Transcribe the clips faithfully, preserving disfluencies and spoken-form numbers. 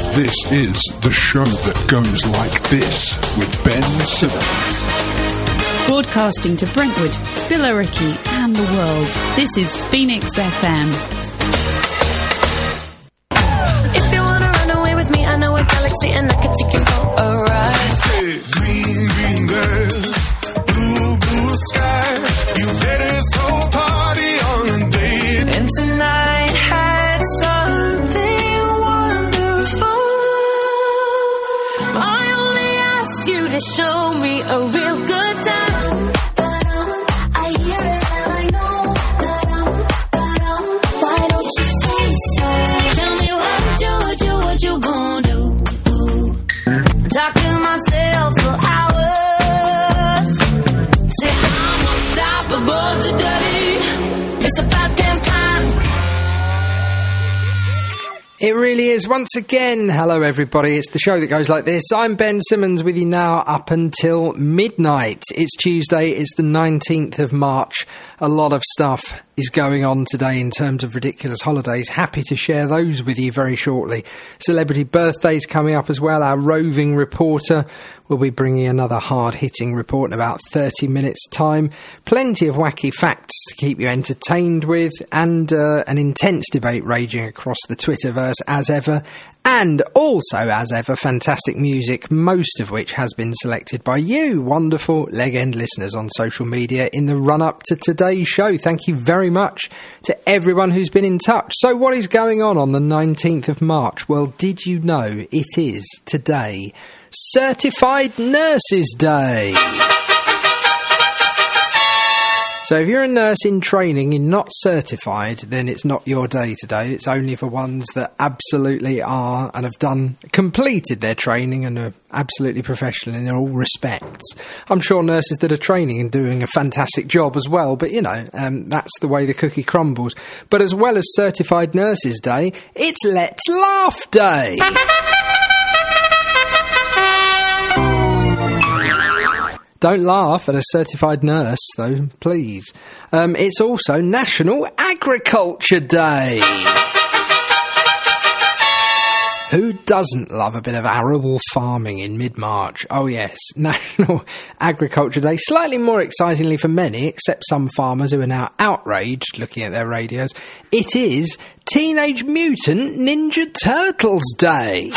This is the show that goes like this with Ben Simmons. Broadcasting to Brentwood, Billericay and the world, this is Phoenix F M. If you wanna run away with me, I know a galaxy and I can take you for a ride. Green, green girls, blue, blue sky. You better throw a party on a date. And tonight had something wonderful. I only ask you to show me a real good time. I hear it and I know. Why don't you say so? Tell me what you, what you, what you gonna do. Talk to myself for hours. Say I'm unstoppable today. It's about damn time. It really is. Once again, hello everybody. It's the show that goes like this. I'm Ben Simmons with you now up until midnight. It's Tuesday. It's the nineteenth of March. A lot of stuff is going on today in terms of ridiculous holidays. Happy to share those with you very shortly. Celebrity birthdays coming up as well. Our roving reporter will be bringing another hard-hitting report in about thirty minutes' time. Plenty of wacky facts to keep you entertained with, and uh, an intense debate raging across the Twitterverse as ever. And also, as ever, fantastic music, most of which has been selected by you, wonderful Leg End listeners on social media in the run-up to today's show. Thank you very much to everyone who's been in touch. So what is going on on the nineteenth of March? Well, did you know it is today Certified Nurses Day? So if you're a nurse in training, you're not certified, then it's not your day today. It's only for ones that absolutely are and have done, completed their training and are absolutely professional in all respects. I'm sure nurses that are training and doing a fantastic job as well, but you know, um, that's the way the cookie crumbles. But as well as Certified Nurses Day, it's Let's Laugh Day. Don't laugh at a certified nurse, though, please. Um, it's also National Agriculture Day. Who doesn't love a bit of arable farming in mid-March? Oh yes, National Agriculture Day. Slightly more excitingly for many, except some farmers who are now outraged looking at their radios, it is Teenage Mutant Ninja Turtles Day.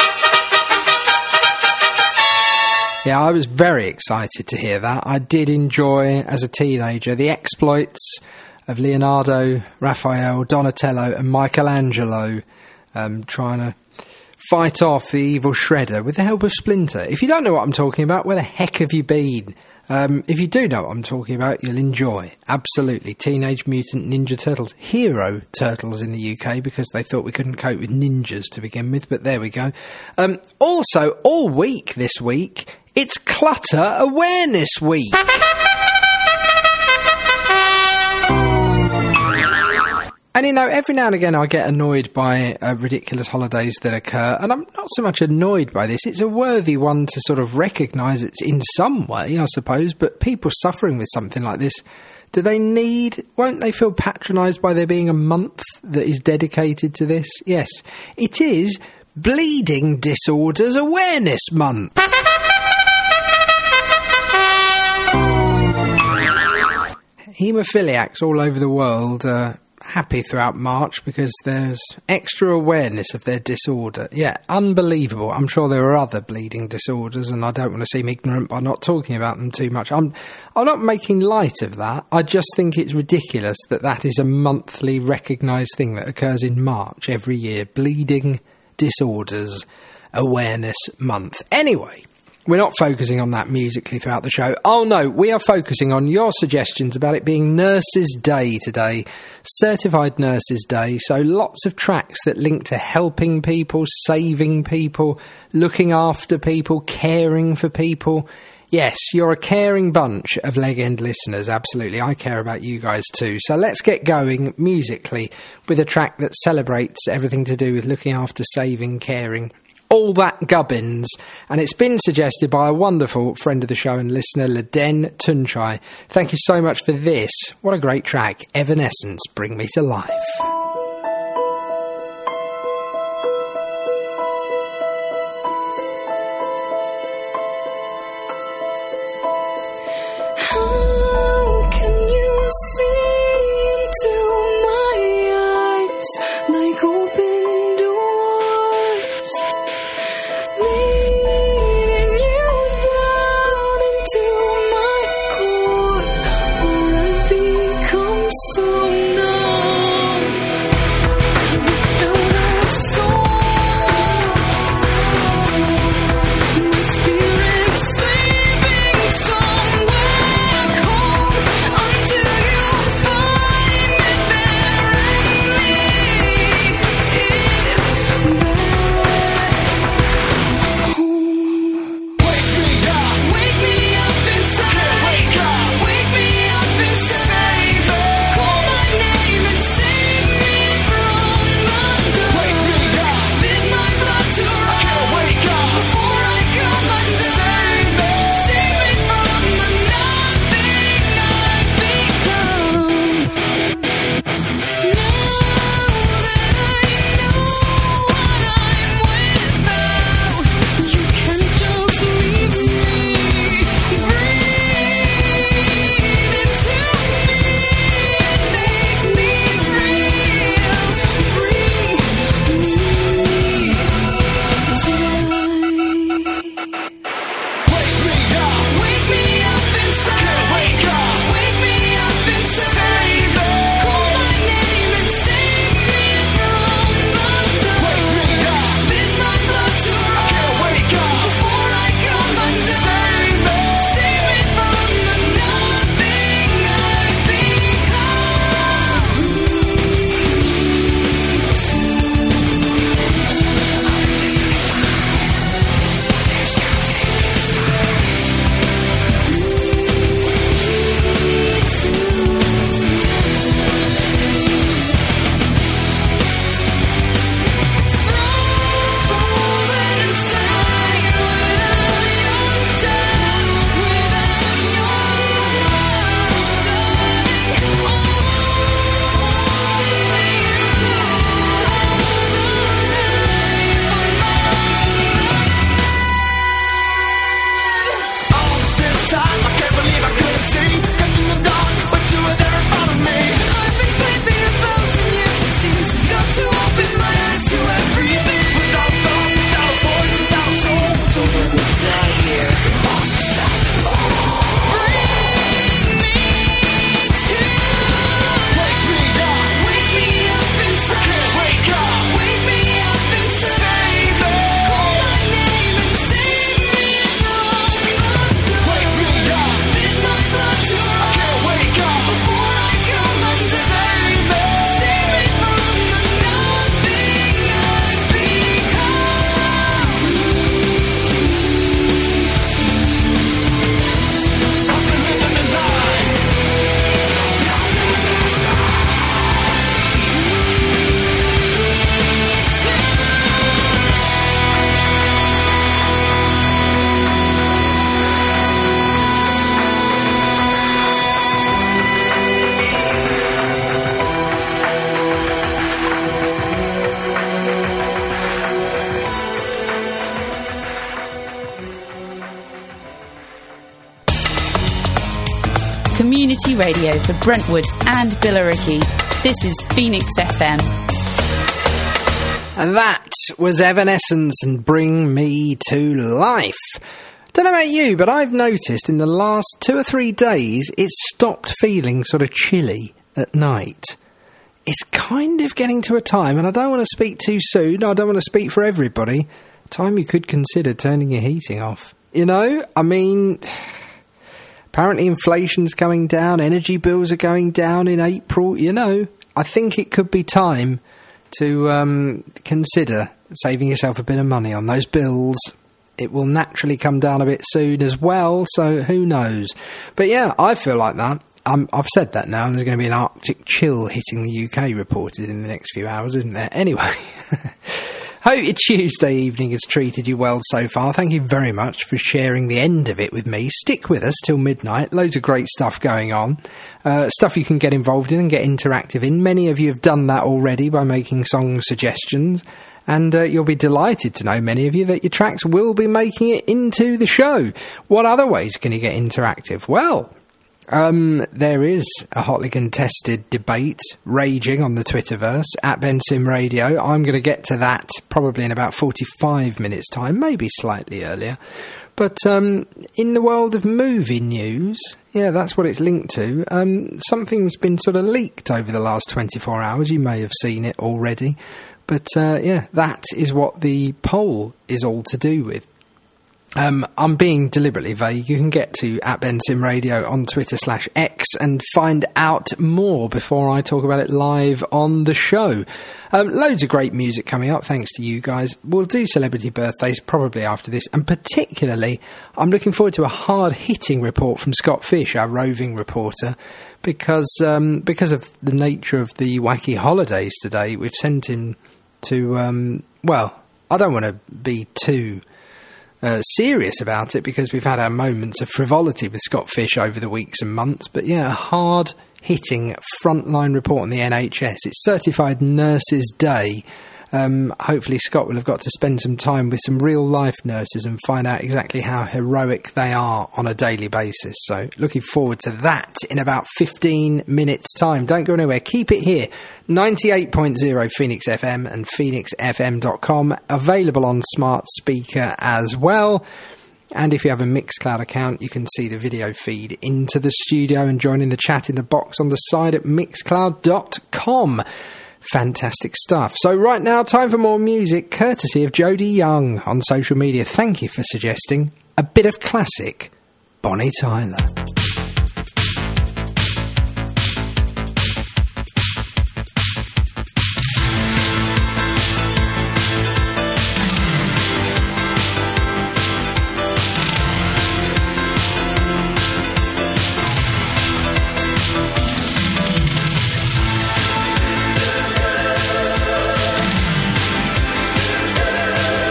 Yeah, I was very excited to hear that. I did enjoy, as a teenager, the exploits of Leonardo, Raphael, Donatello and Michelangelo um, trying to fight off the evil Shredder with the help of Splinter. If you don't know what I'm talking about, where the heck have you been? Um, if you do know what I'm talking about, you'll enjoy. Absolutely. Teenage Mutant Ninja Turtles. Hero Turtles in the U K, because they thought we couldn't cope with ninjas to begin with, but there we go. Um, also, all week this week, it's Clutter Awareness Week. And, you know, every now and again I get annoyed by uh, ridiculous holidays that occur, and I'm not so much annoyed by this. It's a worthy one to sort of recognise it's in some way, I suppose, but people suffering with something like this, do they need, won't they feel patronised by there being a month that is dedicated to this? Yes, it is Bleeding Disorders Awareness Month. Haemophiliacs all over the world are happy throughout March because there's extra awareness of their disorder. Yeah, unbelievable. I'm sure there are other bleeding disorders, and I don't want to seem ignorant by not talking about them too much. I'm, I'm not making light of that. I just think it's ridiculous that that is a monthly recognised thing that occurs in March every year. Bleeding Disorders Awareness Month. Anyway, we're not focusing on that musically throughout the show. Oh no, we are focusing on your suggestions about it being Nurses Day today. Certified Nurses Day. So lots of tracks that link to helping people, saving people, looking after people, caring for people. Yes, you're a caring bunch of Leg End listeners, absolutely. I care about you guys too. So let's get going musically with a track that celebrates everything to do with looking after, saving, caring, all that gubbins. And it's been suggested by a wonderful friend of the show and listener, Laden Tunchai. Thank you so much for this. What a great track. Evanescence, Bring Me to Life. community radio for Brentwood and Billericay. This is Phoenix F M. And that was Evanescence and Bring Me to Life. Don't know about you, but I've noticed in the last two or three days it's stopped feeling sort of chilly at night. It's kind of getting to a time, and I don't want to speak too soon, I don't want to speak for everybody, time you could consider turning your heating off. You know, I mean, apparently inflation's coming down, energy bills are going down in April, you know. I think it could be time to um, consider saving yourself a bit of money on those bills. It will naturally come down a bit soon as well, so who knows. But yeah, I feel like that. Um, I've said that now, and there's going to be an Arctic chill hitting the U K reported in the next few hours, isn't there? Anyway, hope your Tuesday evening has treated you well so far. Thank you very much for sharing the end of it with me. Stick with us till midnight. Loads of great stuff going on. Uh, stuff you can get involved in and get interactive in. Many of you have done that already by making song suggestions. And uh, you'll be delighted to know, many of you, that your tracks will be making it into the show. What other ways can you get interactive? Well, um, there is a hotly contested debate raging on the Twitterverse, at BenSim Radio. I'm going to get to that probably in about forty-five minutes' time, maybe slightly earlier. But um, in the world of movie news, yeah, that's what it's linked to. Um, something's been sort of leaked over the last twenty-four hours. You may have seen it already. But, uh, yeah, that is what the poll is all to do with. Um, I'm being deliberately vague. You can get to at BenSim Radio on Twitter slash X and find out more before I talk about it live on the show. Um, loads of great music coming up, thanks to you guys. We'll do celebrity birthdays probably after this, and particularly I'm looking forward to a hard-hitting report from Scott Fish, our roving reporter, because um, because of the nature of the wacky holidays today, we've sent him to, um, well, I don't want to be too uh, serious about it, because we've had our moments of frivolity with Scott Fish over the weeks and months, but yeah, a hard-hitting frontline report on the N H S. It's Certified Nurses Day. Um, hopefully Scott will have got to spend some time with some real-life nurses and find out exactly how heroic they are on a daily basis. So looking forward to that in about fifteen minutes' time. Don't go anywhere. Keep it here. ninety-eight point oh Phoenix F M and phoenix f m dot com. Available on smart speaker as well. And if you have a Mixcloud account, you can see the video feed into the studio and join in the chat in the box on the side at mixcloud dot com. Fantastic stuff. So right now, time for more music, courtesy of Jody Young on social media. Thank you for suggesting a bit of classic Bonnie Tyler.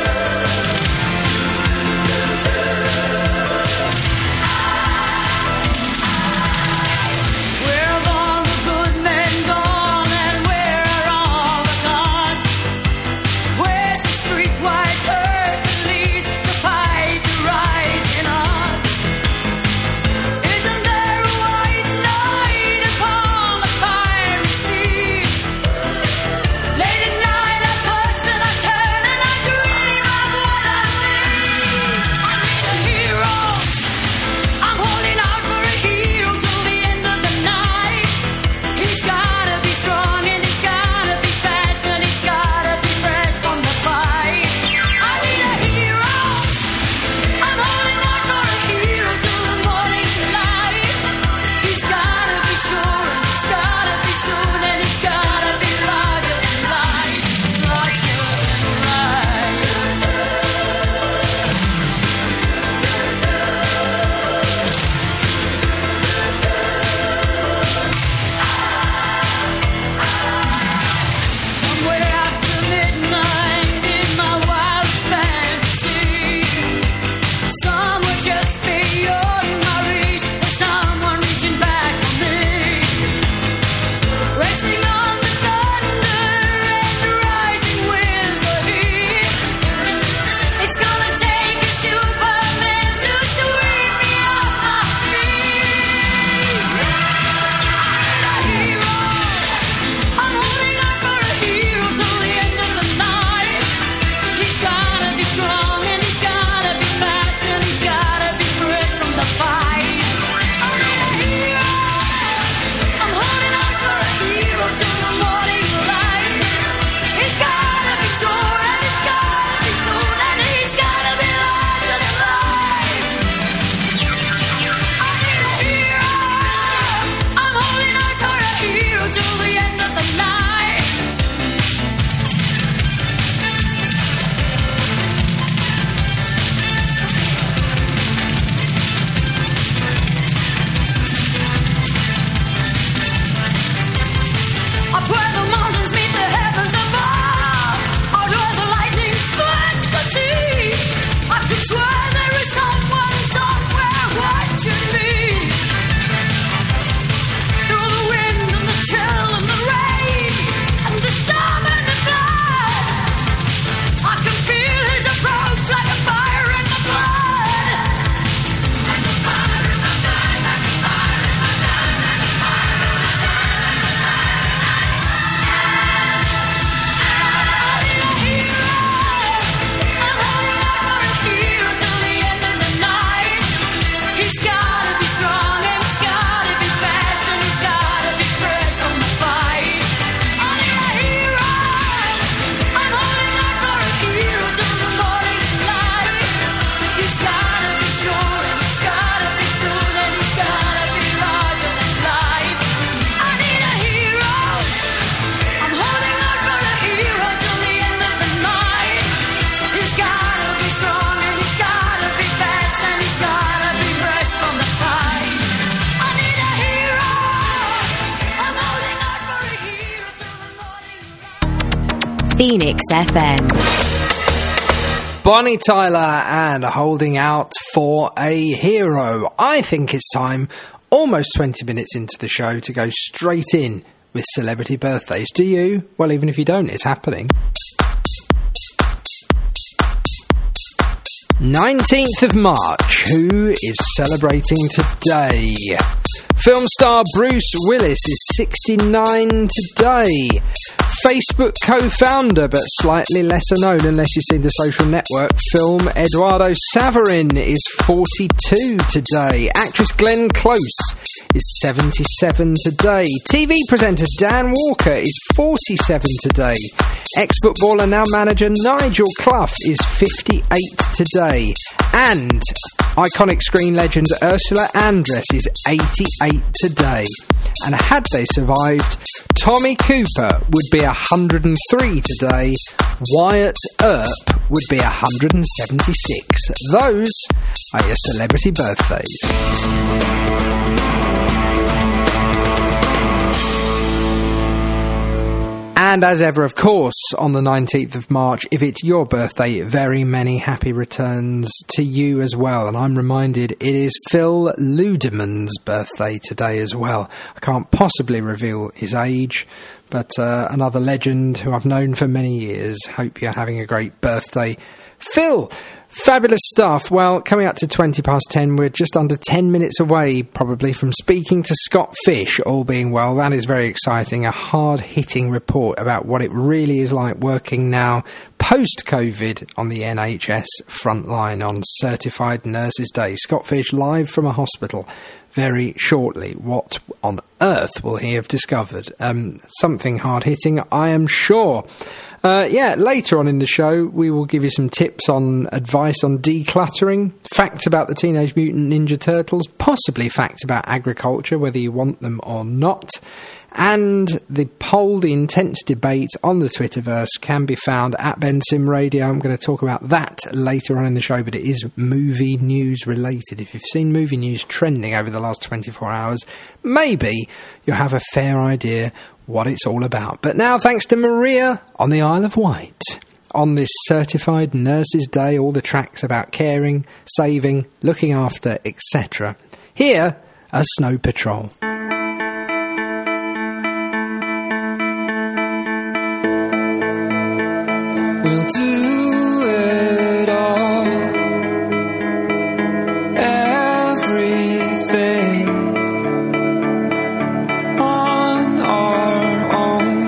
I Phoenix F M. Bonnie Tyler and Holding Out for a Hero. I think it's time, almost twenty minutes into the show, to go straight in with celebrity birthdays. Do you? Well, even if you don't, it's happening. nineteenth of March. Who is celebrating today? Film star Bruce Willis is sixty-nine today. Facebook co-founder, but slightly lesser known unless you've seen the Social Network film, Eduardo Saverin is forty-two today. Actress Glenn Close is seventy-seven today. T V presenter Dan Walker is forty-seven today. Ex-footballer, now manager Nigel Clough is fifty-eight today. And iconic screen legend Ursula Andress is eighty-eight today. And had they survived, Tommy Cooper would be one hundred three today. Wyatt Earp would be one hundred seventy-six. Those are your celebrity birthdays. And as ever, of course, on the nineteenth of March, if it's your birthday, very many happy returns to you as well. And I'm reminded it is Phil Ludeman's birthday today as well. I can't possibly reveal his age, but uh, another legend who I've known for many years. Hope you're having a great birthday, Phil. Fabulous stuff. Well, coming up to twenty past ten, we're just under ten minutes away, probably, from speaking to Scott Fish, all being well. That is very exciting. A hard-hitting report about what it really is like working now, post-COVID, on the N H S front line on Certified Nurses Day. Scott Fish live from a hospital very shortly. What on earth will he have discovered? Um, something hard-hitting, I am sure. Uh, yeah, later on in the show, we will give you some tips on advice on decluttering, facts about the Teenage Mutant Ninja Turtles, possibly facts about agriculture, whether you want them or not. And the poll, the intense debate on the Twitterverse can be found at Ben Sim Radio. I'm going to talk about that later on in the show, but it is movie news related. If you've seen movie news trending over the last twenty-four hours, maybe you'll have a fair idea what it's all about. But now, thanks to Maria on the Isle of Wight, on this Certified Nurses Day, all the tracks about caring, saving, looking after, et cetera. Here are Snow Patrol. We'll do it all, everything on our own.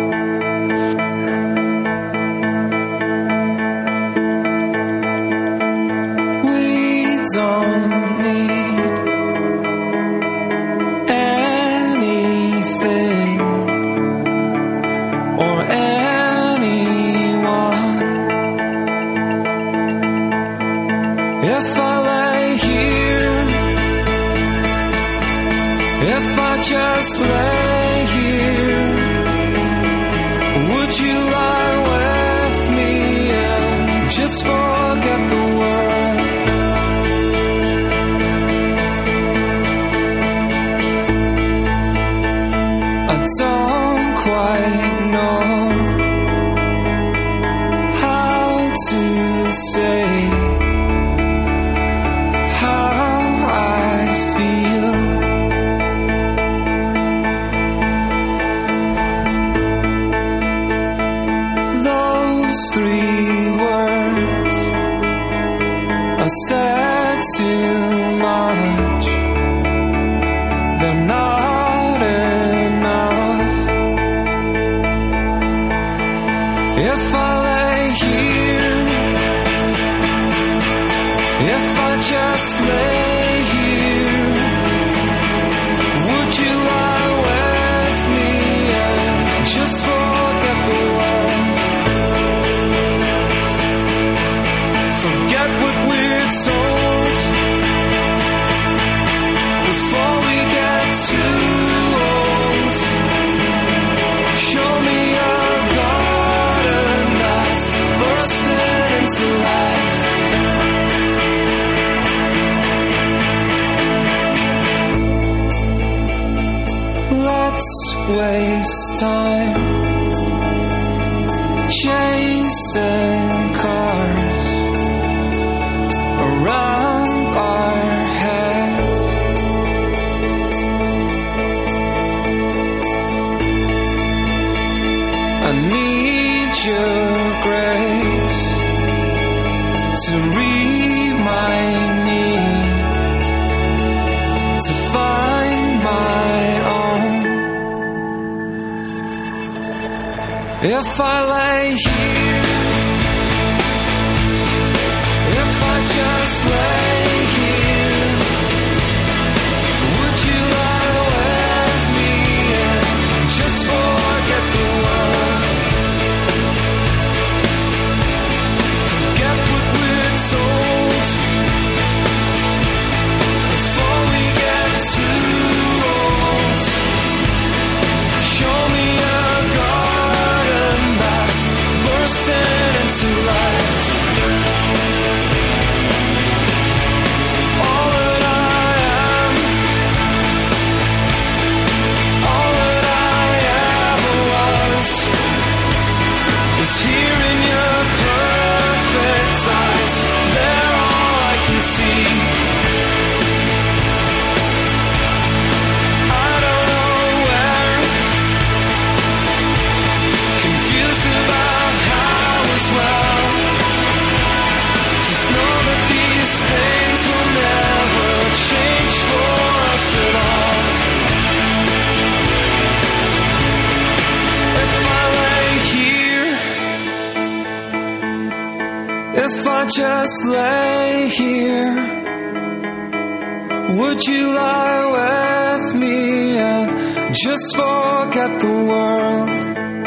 We don't need anything or anyone. If I lay here, if I just lay here, would you lie with me and just forget the world? I don't quite know how to say said too much, they're not enough. If I lay here, if I just lay here, would you lie with me and just forget the world? Forget what we're told before we get too old. Show me a garden that's bursting into life. If I lay here, if I just lay here, would you lie with me and just forget the world? Forget what we're told before we get too old. Show me a garden that's bursting into life. All that I am, all that I ever was, is here in your perfect eyes. They're all I can see. I don't know where, confused about how as well. Just know that these things will never change for us at all. If I lay here, if I just lay here, would you lie with me and just forget the world?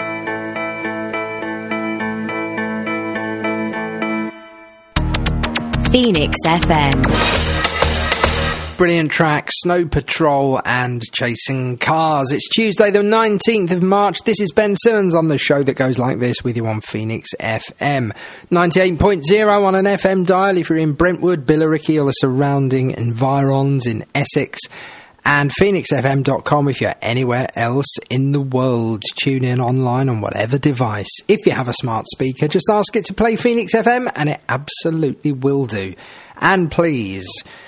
Phoenix F M. Brilliant track, Snow Patrol and Chasing Cars. It's Tuesday the nineteenth of March. This is Ben Simmons on the show that goes like this with you on Phoenix F M. ninety-eight point oh on an F M dial if you're in Brentwood, Billericay or the surrounding environs in Essex. And phoenix f m dot com if you're anywhere else in the world. Tune in online on whatever device. If you have a smart speaker, just ask it to play Phoenix F M and it absolutely will do. And please,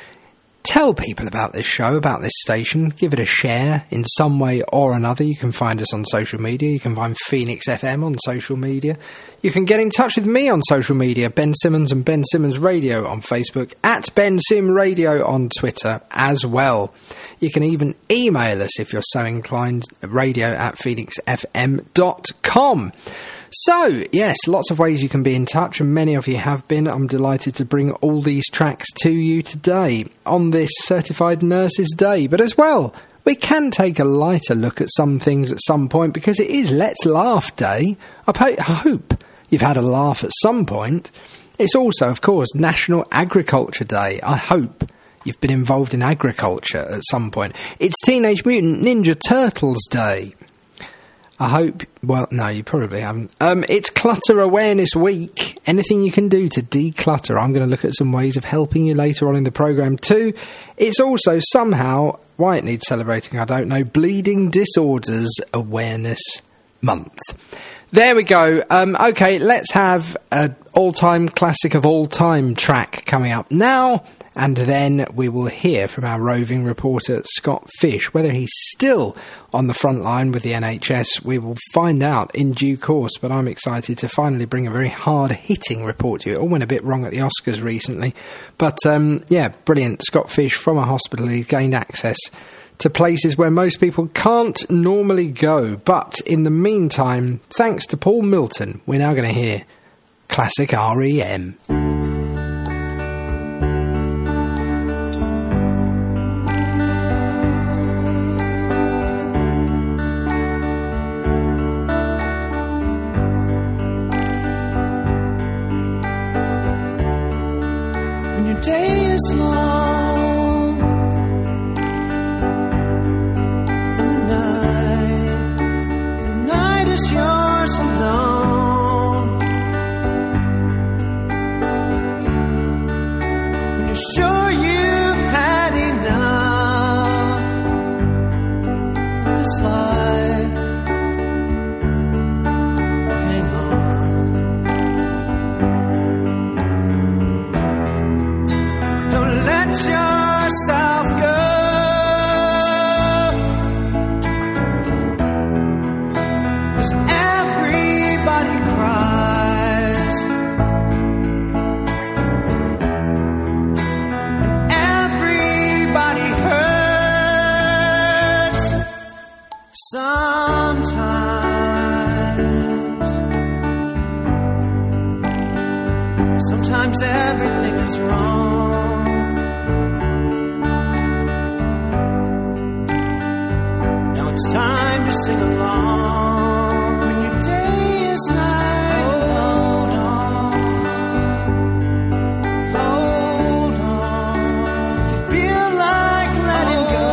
tell people about this show, about this station. Give it a share in some way or another. You can find us on social media. You can find Phoenix F M on social media. You can get in touch with me on social media, Ben Simmons and Ben Simmons Radio on Facebook, at Ben Sim Radio on Twitter as well. You can even email us if you're so inclined, radio at phoenix f m dot com. So, yes, lots of ways you can be in touch, and many of you have been. I'm delighted to bring all these tracks to you today on this Certified Nurses Day. But as well, we can take a lighter look at some things at some point, because it is Let's Laugh Day. I po- hope you've had a laugh at some point. It's also, of course, National Agriculture Day. I hope you've been involved in agriculture at some point. It's Teenage Mutant Ninja Turtles Day. I hope, well, no, you probably haven't. Um, it's Clutter Awareness Week. Anything you can do to declutter. I'm going to look at some ways of helping you later on in the programme too. It's also somehow, why it needs celebrating, I don't know, Bleeding Disorders Awareness Month. There we go. Um, okay, let's have an all-time classic of all-time track coming up now. And then we will hear from our roving reporter, Scott Fish. Whether he's still on the front line with the N H S, we will find out in due course. But I'm excited to finally bring a very hard-hitting report to you. It all went a bit wrong at the Oscars recently. But, um, yeah, brilliant. Scott Fish from a hospital. He's gained access to places where most people can't normally go. But in the meantime, thanks to Paul Milton, we're now going to hear classic R E M. Day is long and the night, the night is yours alone. When you're sure you've had enough of this life, hang on. Don't let yourself go. 'Cause everybody cries, everybody hurts sometimes. sometimes everything is wrong. Now it's time to sing along. When your day is night, hold on, hold on. You feel like letting go.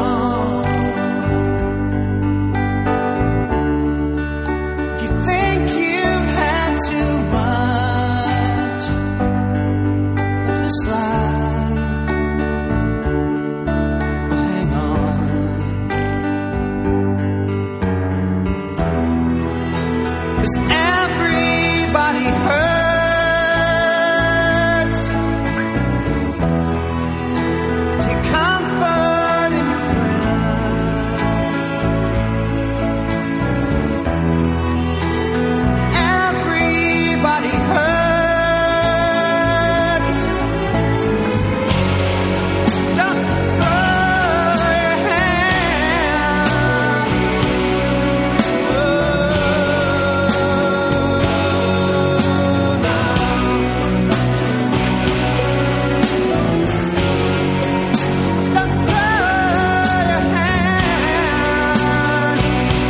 If you think you've had too much of this life, well, hang on. 'Cause everybody hurts. Take comfort in your prayers. Everybody hurts. Don't blow your hand. Don't blow your hand.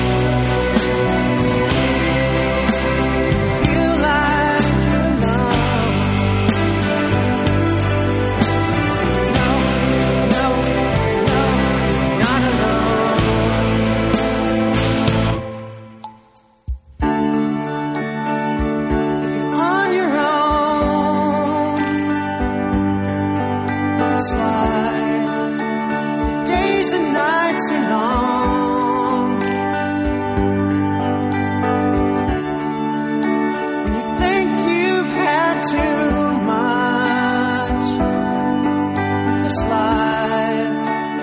Feel like you're alone. No, no, no, not alone. If you're on your own, it's like the days and nights are long. When you think you've had too much of this life,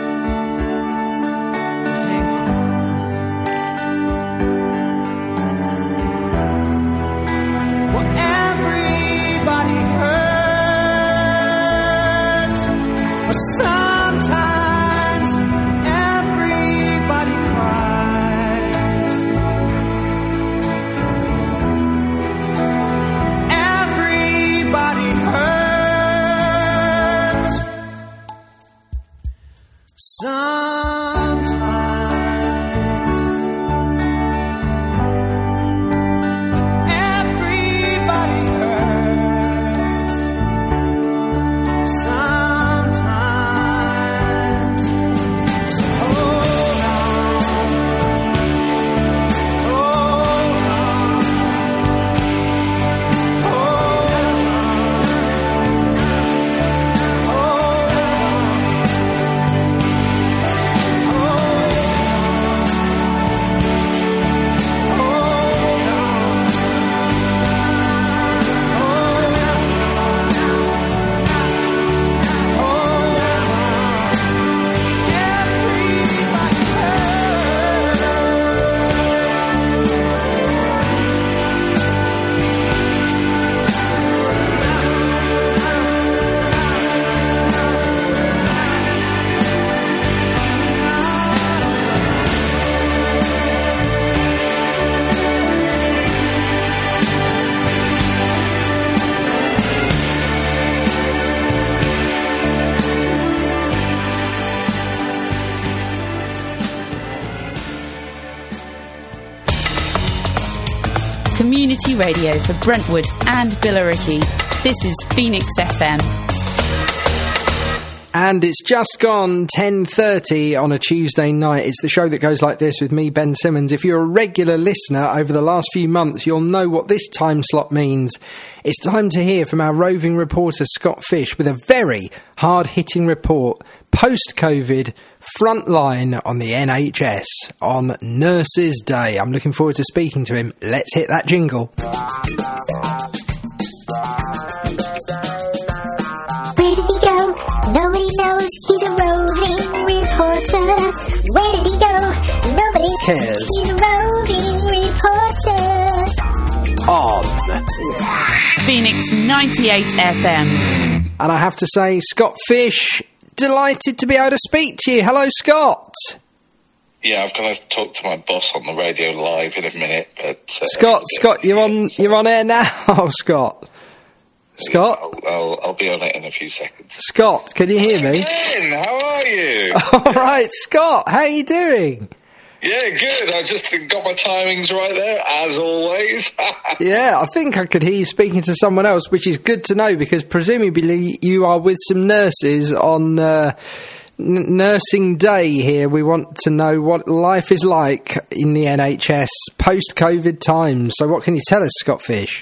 to hang on. Well, everybody hurts, but sometimes everybody cries. Everybody hurts. Sometimes everybody hurts. Sometimes just hold on, hold on, hold Community radio for Brentwood and Billericay. This is Phoenix F M. And it's just gone ten thirty on a Tuesday night. It's the show that goes like this with me, Ben Simmons. If you're a regular listener over the last few months, you'll know what this time slot means. It's time to hear from our roving reporter, Scott Fish, with a very hard-hitting report, post-COVID, frontline on the N H S on Nurses' Day. I'm looking forward to speaking to him. Let's hit that jingle. Where did he go? Nobody knows. He's a roving reporter. Where did he go? Nobody cares. He's a roving reporter. On Phoenix ninety-eight F M. And I have to say, Scott Fish, delighted to be able to speak to you. Hello, Scott. Yeah, I've got to talk to my boss on the radio live in a minute. But uh, Scott, Scott, you're on, you're on air now, Scott. Scott? I'll, I'll, I'll be on it in a few seconds. Scott, can you hear me? Ben, how are you? All right, Scott, how are you doing? Yeah, good. I just got my timings right there, as always. Yeah, I think I could hear you speaking to someone else, which is good to know because presumably you are with some nurses on uh, n- Nursing Day here. We want to know what life is like in the N H S post-COVID times. So what can you tell us, Scott Fish?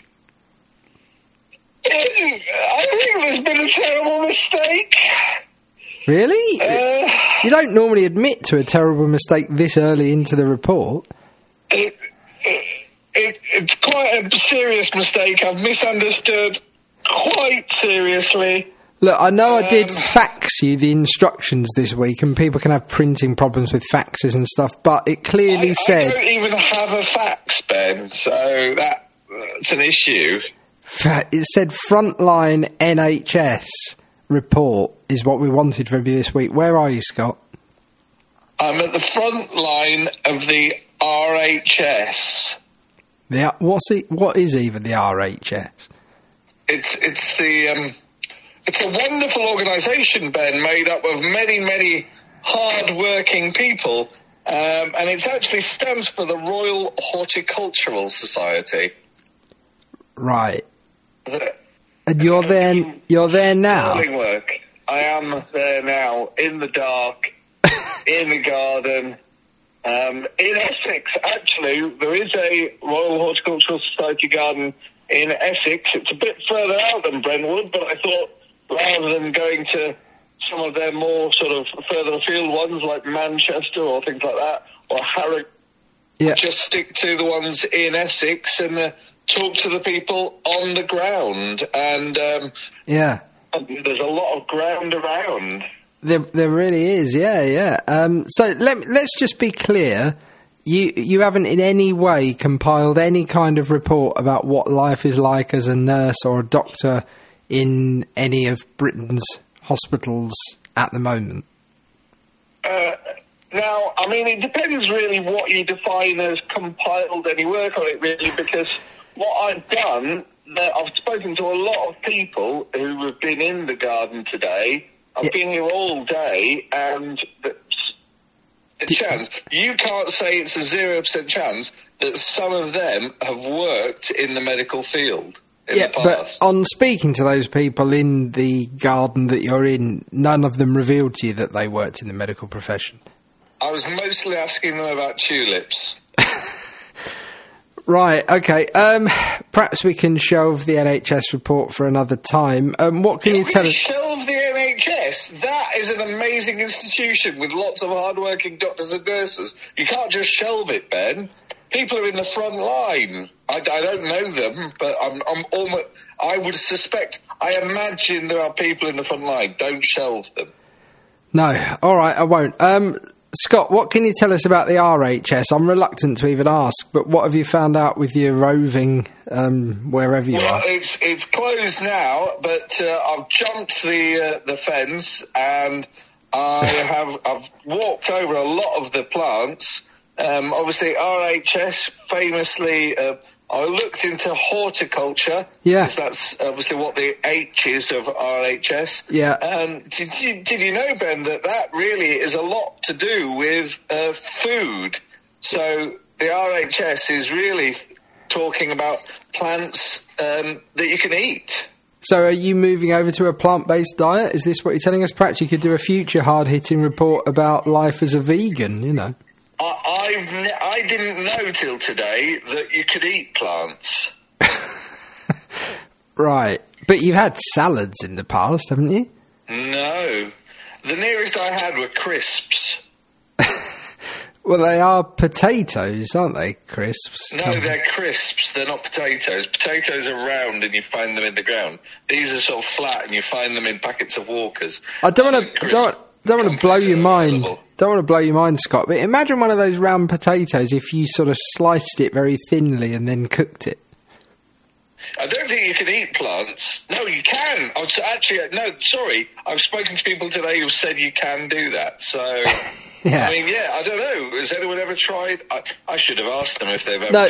I think there's been a terrible mistake. Really? Uh, you don't normally admit to a terrible mistake this early into the report. It, it, it, it's quite a serious mistake. I've misunderstood quite seriously. Look, I know I did Um, fax you the instructions this week, and people can have printing problems with faxes and stuff, but it clearly I, said... I don't even have a fax, Ben, so that, that's an issue. It said frontline N H S report is what we wanted from you this week. Where are you, Scott? I'm at the front line of the R H S. The, what's it, what is even the R H S? It's it's the um, it's a wonderful organisation, Ben, made up of many many hard-working people, um, and it actually stands for the Royal Horticultural Society. Right. The, And you're there, you're there now? Morning work. I am there now, in the dark, in the garden, um, in Essex. Actually, there is a Royal Horticultural Society garden in Essex. It's a bit further out than Brentwood, but I thought rather than going to some of their more sort of further afield ones like Manchester or things like that, or Harrogate, Yeah. just stick to the ones in Essex and uh, talk to the people on the ground. And um, Yeah. there's a lot of ground around. There, there really is, yeah, yeah. Um, so let, let's just be clear. You, you haven't in any way compiled any kind of report about what life is like as a nurse or a doctor in any of Britain's hospitals at the moment? Uh, now, I mean, it depends really what you define as compiled any work on it, really, because what I've done, that I've spoken to a lot of people who have been in the garden today. I've Yeah. been here all day, and the, the chance, you can't say it's a zero percent chance that some of them have worked in the medical field in Yeah, the but past. on speaking to those people in the garden that you're in, none of them revealed to you that they worked in the medical profession. I was mostly asking them about tulips. Right, okay. Um, perhaps we can shelve the N H S report for another time. Um, what can you You're tell gonna us? Shelve the N H S. That is an amazing institution with lots of hard-working doctors and nurses. You can't just shelve it, Ben. People are in the front line. I, I don't know them, but I'm, I'm almost. I would suspect. I imagine there are people in the front line. Don't shelve them. No, all right, I won't. Um, Scott, what can you tell us about the R H S? I'm reluctant to even ask, but what have you found out with your roving um, wherever you Well, are? it's it's closed now, but uh, I've jumped the uh, the fence and I have I've walked over a lot of the plants. Um, obviously, R H S famously. Uh, I looked into horticulture. Yeah. 'Cause that's obviously what the H is of R H S. Yeah. Um, did you did you know, Ben, that that really is a lot to do with uh, food? So the R H S is really talking about plants um, that you can eat. So are you moving over to a plant-based diet? Is this what you're telling us? Perhaps you could do a future hard-hitting report about life as a vegan, you know. I, I've ne- I didn't know till today that you could eat plants. Right. But you've had salads in the past, haven't you? No. The nearest I had were crisps. Well, they are potatoes, aren't they, crisps? No, they're crisps. They're not potatoes. Potatoes are round and you find them in the ground. These are sort of flat and you find them in packets of Walkers. I don't So want the to crisp don't, don't want to blow companies your are mind. available. Don't want to blow your mind, Scott. But imagine one of those round potatoes if you sort of sliced it very thinly and then cooked it. I don't think you can eat plants. No, you can. Oh, so actually, no, sorry. I've spoken to people today who said you can do that. So, Yeah. I mean, yeah, I don't know. Has anyone ever tried? I, I should have asked them if they've ever No, tried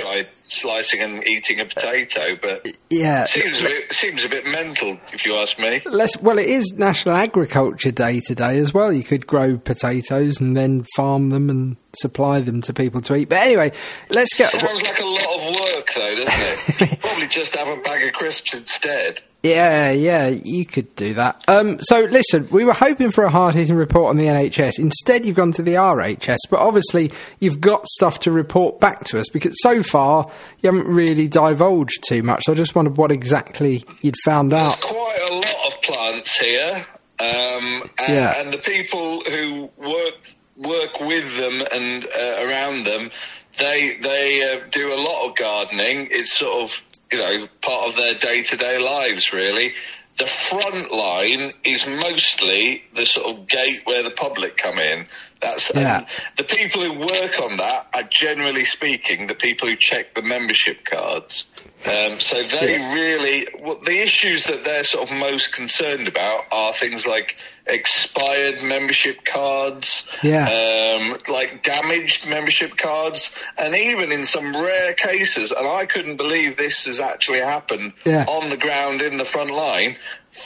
slicing and eating a potato, but Yeah. seems a bit, seems a bit mental, if you ask me. Let's, well, it is National Agriculture Day today as well. You could grow potatoes and then farm them and supply them to people to eat. But anyway, let's get... Sounds like a lot of work, though, doesn't it? Probably just have a bag of crisps instead. Yeah, yeah, you could do that. Um, so, listen, we were hoping for a hard-hitting report on the N H S. Instead, you've gone to the R H S, but obviously you've got stuff to report back to us, because so far you haven't really divulged too much. So I just wondered what exactly you'd found out. There's quite a lot of plants here, um, and, Yeah. and the people who work work with them and uh, around them, they they uh, do a lot of gardening. It's sort of, you know, part of their day-to-day lives, really. The front line is mostly the sort of gate where the public come in. That's Yeah. and the people who work on that are, generally speaking, the people who check the membership cards. Um, so they Yeah. really, well, the issues that they're sort of most concerned about are things like expired membership cards, Yeah. um, like damaged membership cards, and even in some rare cases, and I couldn't believe this has actually happened Yeah. on the ground in the front line,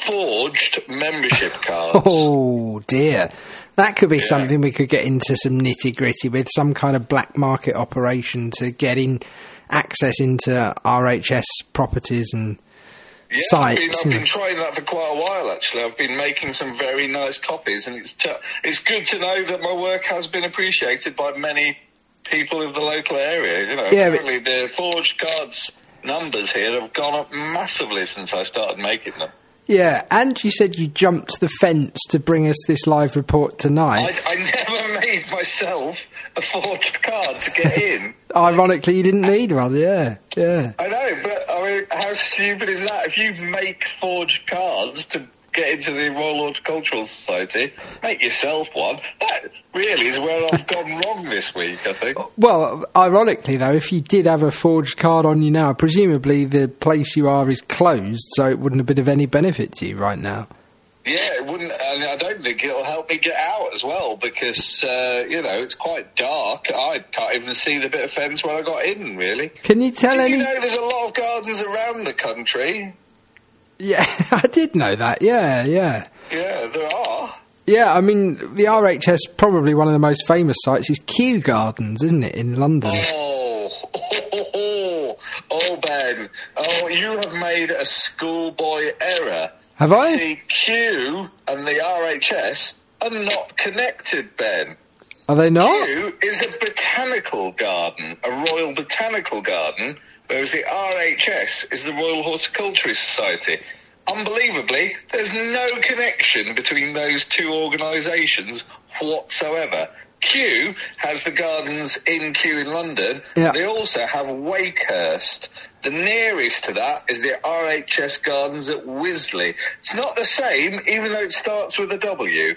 forged membership cards. Oh, dear. That could be Yeah. something we could get into some nitty-gritty with, some kind of black market operation to get in access into R H S properties and Yeah, I've sites. been, I've you been know. trying that for quite a while, actually. I've been making some very nice copies, and it's t- it's good to know that my work has been appreciated by many people of the local area. You know, Yeah, but- apparently the forged cards numbers here have gone up massively since I started making them. Yeah, and you said you jumped the fence to bring us this live report tonight. I, I never made myself a forged card to get in. Ironically, you didn't need one, yeah, yeah. I know, but I mean, how stupid is that? If you make forged cards to get into the Royal Horticultural Society, make yourself one. That really is where I've gone wrong this week, I think. Well, ironically, though, if you did have a forged card on you now, presumably the place you are is closed, so it wouldn't have been of any benefit to you right now. Yeah, it wouldn't, and I don't think it'll help me get out as well, because, uh, you know, it's quite dark. I can't even see the bit of fence when I got in, really. Can you tell Did any... you know there's a lot of gardens around the country? Yeah, I did know that, yeah, yeah. Yeah, there are. Yeah, I mean, the R H S, probably one of the most famous sites is Kew Gardens, isn't it, in London? Oh, oh, oh, oh, Ben. Oh, you have made a schoolboy error. Have I? See, Kew and the R H S are not connected, Ben. Are they not? Kew is a botanical garden, a royal botanical garden, whereas the R H S is the Royal Horticultural Society. Unbelievably, there's no connection between those two organisations whatsoever. Kew has the gardens in Kew in London. Yeah. They also have Wakehurst. The nearest to that is the R H S gardens at Wisley. It's not the same, even though it starts with a W.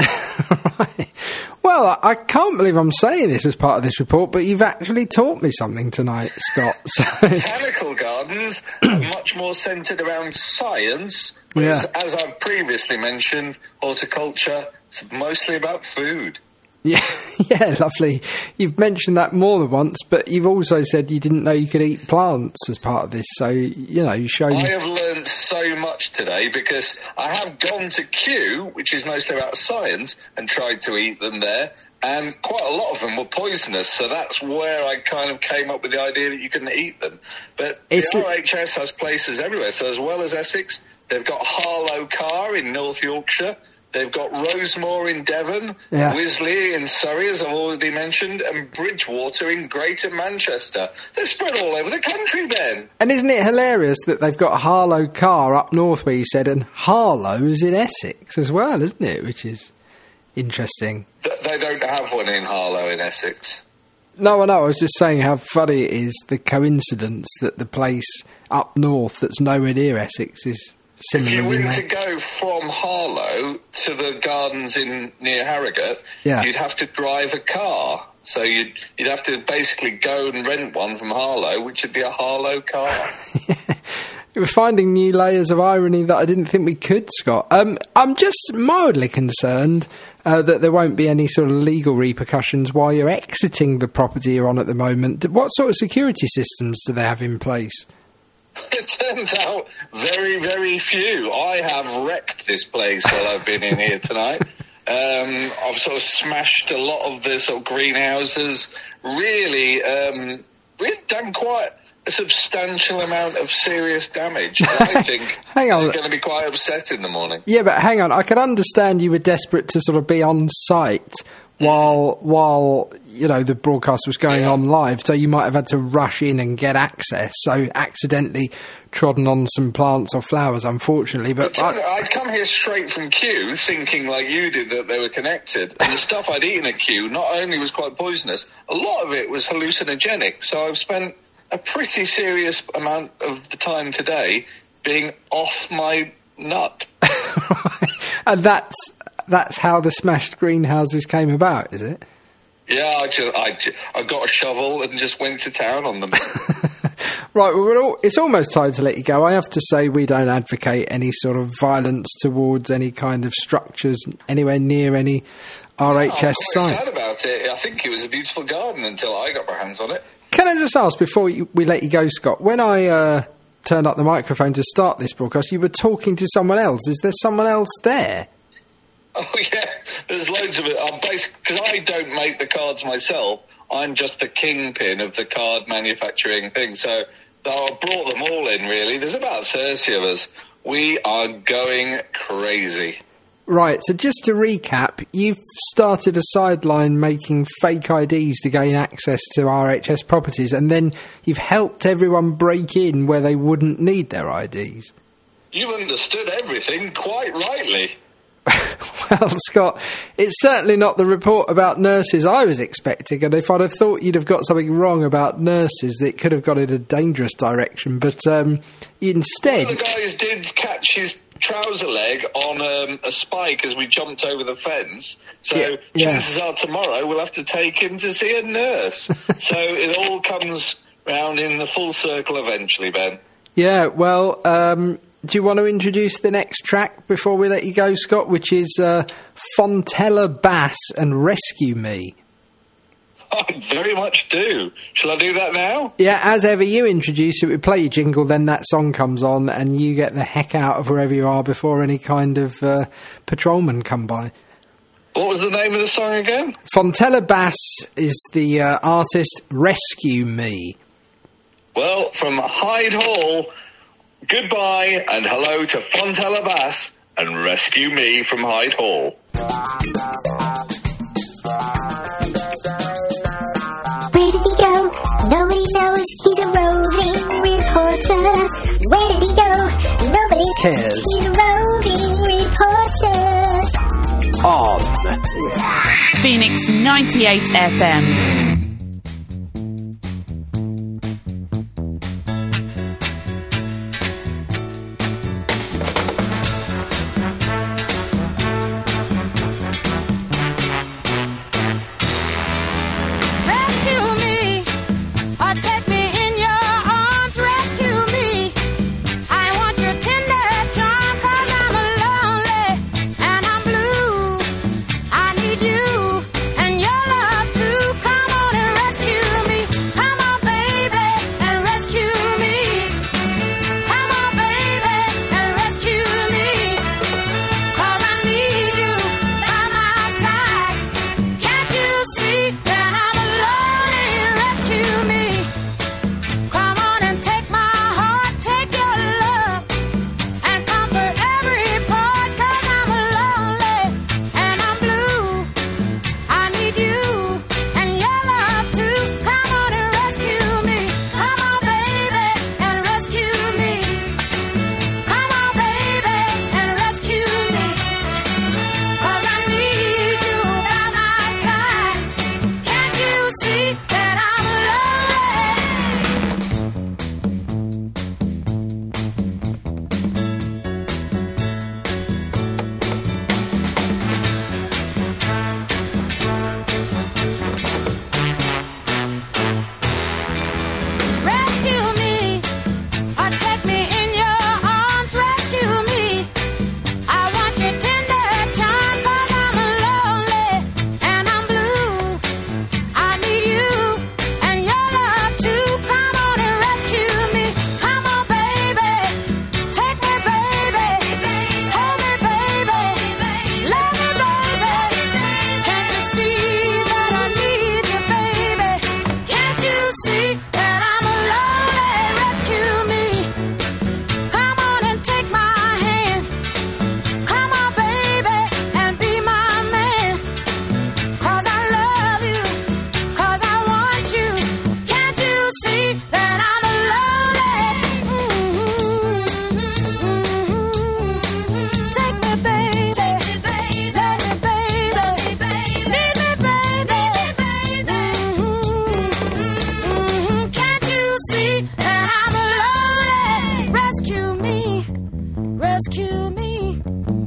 Right. Well, I, I can't believe I'm saying this as part of this report, but you've actually taught me something tonight, Scott. So, Botanical gardens are much more centred around science, whereas, Yeah. as I've previously mentioned, horticulture is mostly about food. yeah, yeah, lovely. You've mentioned that more than once, but you've also said you didn't know you could eat plants as part of this. So, you know, you showed... I have learned so much today because I have gone to Kew, which is mostly about science, and tried to eat them there, and quite a lot of them were poisonous, so that's where I kind of came up with the idea that you couldn't eat them. But It's the a- R H S has places everywhere, so as well as Essex, they've got Harlow Carr in North Yorkshire, they've got Rosemore in Devon, Yeah. Wisley in Surrey, as I've already mentioned, and Bridgewater in Greater Manchester. They're spread all over the country, Ben. And isn't it hilarious that they've got Harlow Carr up north, where you said, and Harlow is in Essex as well, isn't it? Which is interesting. Th- They don't have one in Harlow in Essex. No, I know. I was just saying how funny it is, the coincidence that the place up north that's nowhere near Essex is If you similarly were to named. go from Harlow to the gardens in near Harrogate, Yeah. you'd have to drive a car. So you'd you'd have to basically go and rent one from Harlow, which would be a Harlow car. We're finding new layers of irony that I didn't think we could, Scott. Um, I'm just mildly concerned uh, that there won't be any sort of legal repercussions while you're exiting the property you're on at the moment. What sort of security systems do they have in place? It turns out very, very few. I have wrecked this place while I've been in here tonight. Um, I've sort of smashed a lot of the sort of greenhouses. Really, um, we've done quite a substantial amount of serious damage. I think hang on. they're going to be quite upset in the morning. Yeah, but hang on. I can understand you were desperate to sort of be on site while, while you know, the broadcast was going Yeah. on live, so you might have had to rush in and get access, so accidentally trodden on some plants or flowers, unfortunately. But But I, I'd come here straight from Kew, thinking like you did that they were connected. And the stuff I'd eaten at Kew not only was quite poisonous, a lot of it was hallucinogenic. So I've spent a pretty serious amount of the time today being off my nut. and that's that's how the smashed greenhouses came about, is it? Yeah, I just I, ju- I got a shovel and just went to town on them. Right, well, we're all, it's almost time to let you go. I have to say we don't advocate any sort of violence towards any kind of structures anywhere near any R H S Oh, I'm quite sites. sad about it. I think it was a beautiful garden until I got my hands on it. Can I just ask, before you, we let you go, Scott, when I uh, turned up the microphone to start this broadcast, you were talking to someone else. Is there someone else there? Oh yeah, there's loads of it. I'm basically because I don't make the cards myself. I'm just the kingpin of the card manufacturing thing. So I brought them all in. Really, there's about thirty of us. We are going crazy. Right, so just to recap, you've started a sideline making fake I Ds to gain access to R H S properties, and then you've helped everyone break in where they wouldn't need their I Ds. You've understood everything quite rightly. Well, Scott, it's certainly not the report about nurses I was expecting, and if I'd have thought you'd have got something wrong about nurses, it could have gone in a dangerous direction, but um, instead... One of the guys did catch his trouser leg on um, a spike as we jumped over the fence, so Yeah, yeah. chances are tomorrow we'll have to take him to see a nurse. So it all comes round in the full circle eventually, Ben. Yeah, well, um, do you want to introduce the next track before we let you go, Scott, which is uh, Fontella Bass and Rescue Me? I very much do. Shall I do that now? Yeah, as ever, you introduce it, we play your jingle, then that song comes on, and you get the heck out of wherever you are before any kind of uh, patrolman come by. What was the name of the song again? Fontella Bass is the uh, artist. Rescue Me. Well, from Hyde Hall, goodbye and hello to Fontella Bass and Rescue Me from Hyde Hall. Where did he go? Nobody knows. He's a roving reporter. Where did he go? Nobody Cares. He's a roving reporter. On Phoenix ninety-eight F M. Rescue me, or take me in your arms. Rescue me. I want your tender charm, 'cause I'm lonely and I'm blue. I need you and your love to come on rescue me.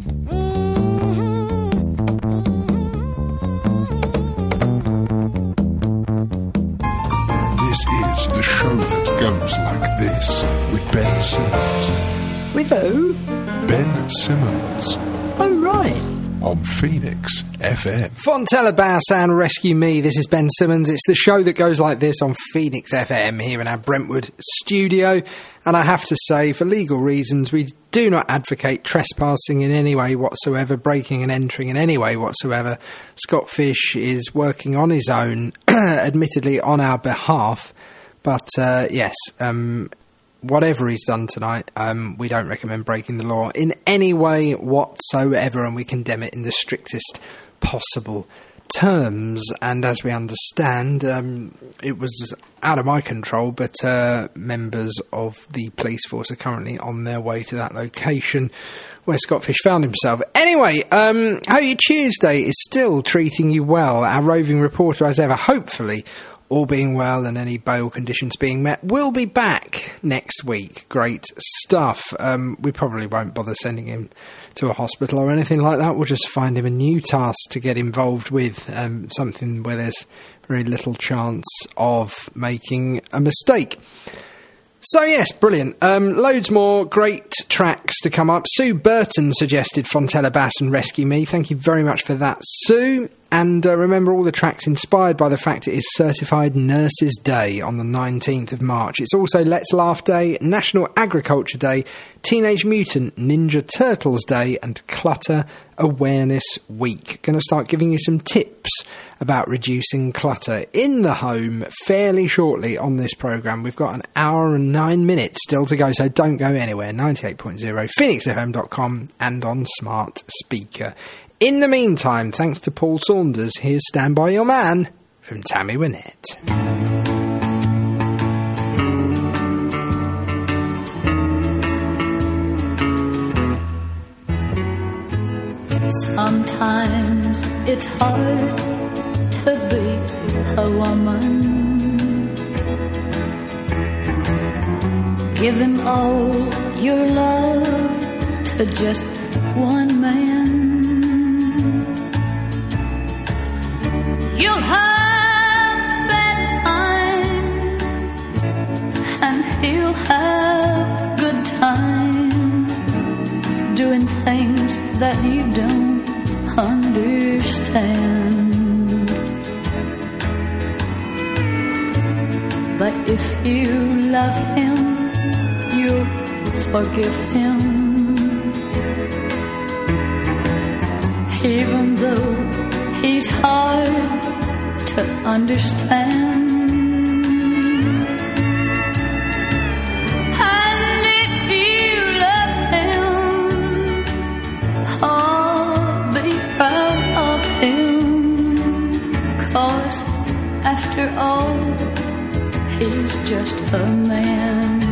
This is the show that goes like this with Ben Simmons. With who? Ben Simmons Oh, right. on Phoenix F M. Fontella Bass and Rescue Me. This is Ben Simmons. It's the show that goes like this on Phoenix F M here in our Brentwood studio. And I have to say, for legal reasons, we do not advocate trespassing in any way whatsoever, breaking and entering in any way whatsoever. Scott Fish is working on his own, admittedly on our behalf. But uh, yes, um, whatever he's done tonight, um, we don't recommend breaking the law in any way whatsoever, and we condemn it in the strictest possible terms. And as we understand, um, it was out of my control, but uh, members of the police force are currently on their way to that location where Scott Fish found himself. Anyway, um, How You Tuesday is still treating you well. Our roving reporter, as ever, hopefully, all being well and any bail conditions being met, will be back next week. Great stuff. Um, we probably won't bother sending him to a hospital or anything like that. We'll just find him a new task to get involved with, um, something where there's very little chance of making a mistake. So yes, brilliant. Um, loads more great tracks to come up. Sue Burton suggested Fontella Bass and Rescue Me. Thank you very much for that, Sue. And uh, remember, all the tracks inspired by the fact it is Certified Nurses Day on the nineteenth of March. It's also Let's Laugh Day, National Agriculture Day, Teenage Mutant Ninja Turtles Day, and Clutter Awareness Week. Going to start giving you some tips about reducing clutter in the home fairly shortly on this programme. We've got an hour and nine minutes still to go, so don't go anywhere. ninety-eight point zero, phoenix f m dot com, and on smart speaker. In the meantime, thanks to Paul Saunders, here's Stand By Your Man from Tammy Wynette. Sometimes it's hard to be a woman, giving all your love to just one man. You'll have bad times and he'll have good times, doing things that you don't understand. But if you love him, you'll forgive him, even though he's hard to understand. And if you love him, oh, be proud of him, 'cause after all, he's just a man.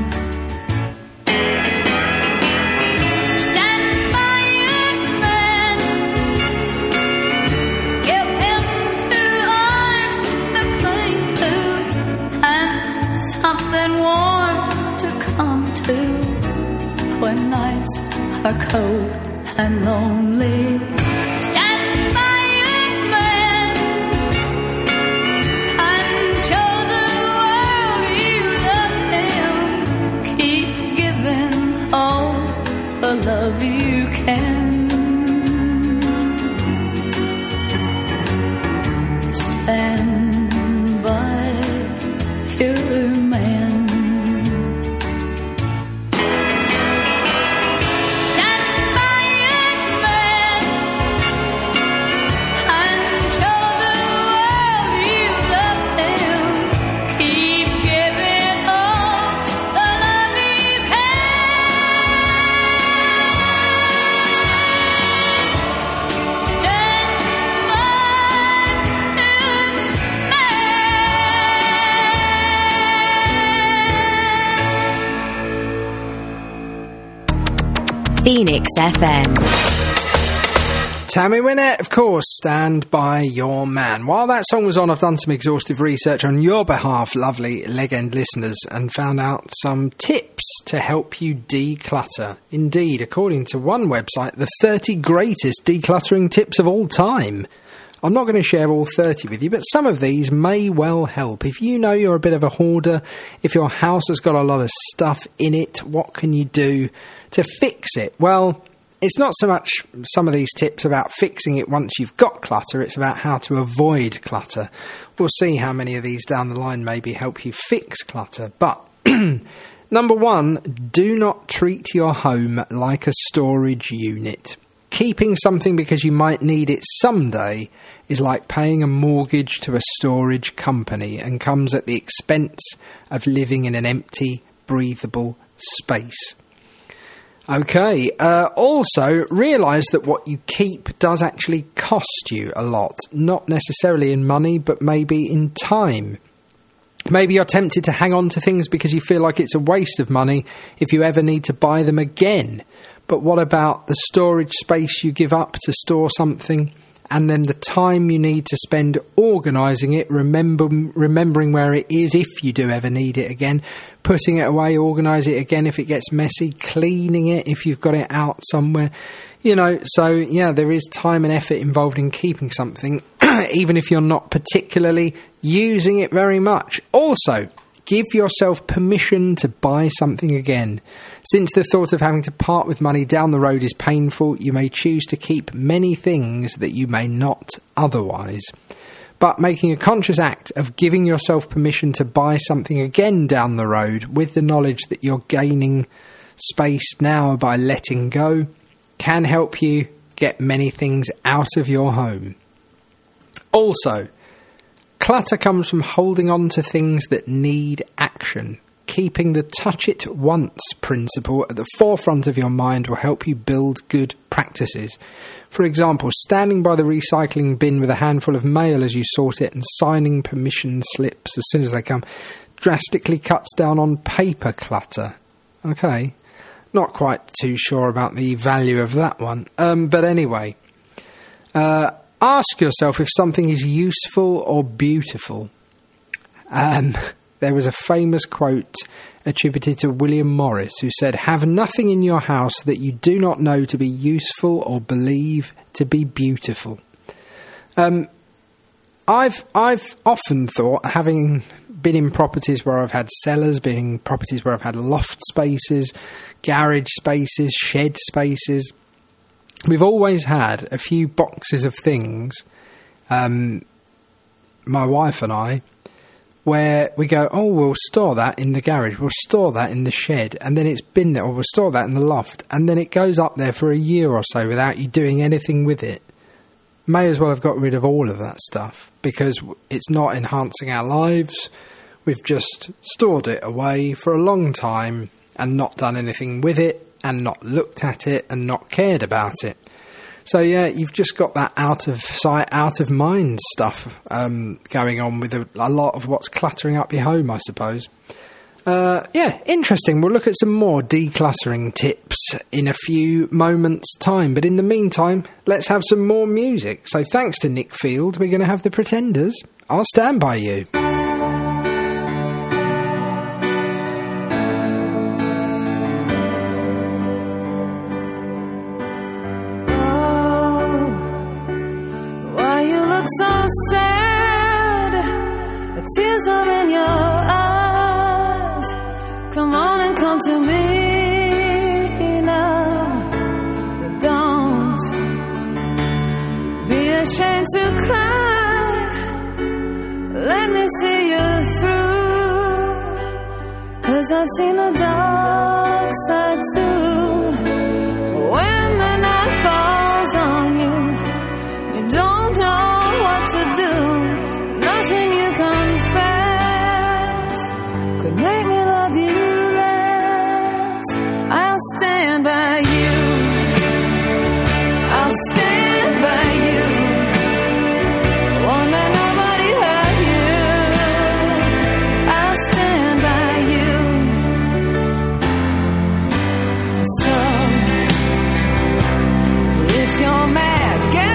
When nights are cold and lonely, stand by your man and show the world you love him. Keep giving all the love you can. Stand by your man. Phoenix F M. Tammy Wynette, of course, Stand By Your Man. While that song was on, I've done some exhaustive research on your behalf, lovely Legend listeners, and found out some tips to help you declutter. Indeed, according to one website, the thirty greatest decluttering tips of all time. I'm not going to share all thirty with you, but some of these may well help. If you know you're a bit of a hoarder, if your house has got a lot of stuff in it, what can you do to fix it? Well, it's not so much some of these tips about fixing it once you've got clutter, it's about how to avoid clutter. We'll see how many of these down the line maybe help you fix clutter. But number one, do not treat your home like a storage unit. Keeping something because you might need it someday is like paying a mortgage to a storage company and comes at the expense of living in an empty, breathable space. Okay, uh, also realise that what you keep does actually cost you a lot, not necessarily in money, but maybe in time. Maybe you're tempted to hang on to things because you feel like it's a waste of money if you ever need to buy them again. But what about the storage space you give up to store something, and then the time you need to spend organising it, remember, remembering where it is if you do ever need it again, putting it away, organise it again if it gets messy, cleaning it if you've got it out somewhere. You know, so yeah, there is time and effort involved in keeping something, even if you're not particularly using it very much. Also, give yourself permission to buy something again. Since the thought of having to part with money down the road is painful, you may choose to keep many things that you may not otherwise. But making a conscious act of giving yourself permission to buy something again down the road with the knowledge that you're gaining space now by letting go can help you get many things out of your home. Also, clutter comes from holding on to things that need action. Keeping the touch it once principle at the forefront of your mind will help you build good practices. For example, standing by the recycling bin with a handful of mail as you sort it and signing permission slips as soon as they come drastically cuts down on paper clutter. Okay, not quite too sure about the value of that one. Um, but anyway, uh, ask yourself if something is useful or beautiful. Um... There was a famous quote attributed to William Morris who said, "Have nothing in your house that you do not know to be useful or believe to be beautiful." Um, I've I've often thought, having been in properties where I've had cellars, been in properties where I've had loft spaces, garage spaces, shed spaces, we've always had a few boxes of things, um, my wife and I, where we go, oh, we'll store that in the garage, we'll store that in the shed, and then it's been there, or we'll store that in the loft, and then it goes up there for a year or so without you doing anything with it. May as well have got rid of all of that stuff, because it's not enhancing our lives. We've just stored it away for a long time and not done anything with it, and not looked at it, and not cared about it. So yeah, you've just got that out of sight, out of mind stuff um, going on with a, a lot of what's cluttering up your home, I suppose. Uh, yeah, interesting. We'll look at some more decluttering tips in a few moments' time. But in the meantime, let's have some more music. So thanks to Nick Field, we're going to have The Pretenders. I'll Stand By You. So sad, the tears are in your eyes. Come on and come to me now. Don't be ashamed to cry. Let me see you through, 'cause I've seen the dark side too. When the night falls on you, you don't know what to do. Nothing you confess could make me love you less. I'll stand by you. I'll stand by you. Won't let nobody hurt you. I'll stand by you. So if you're mad, get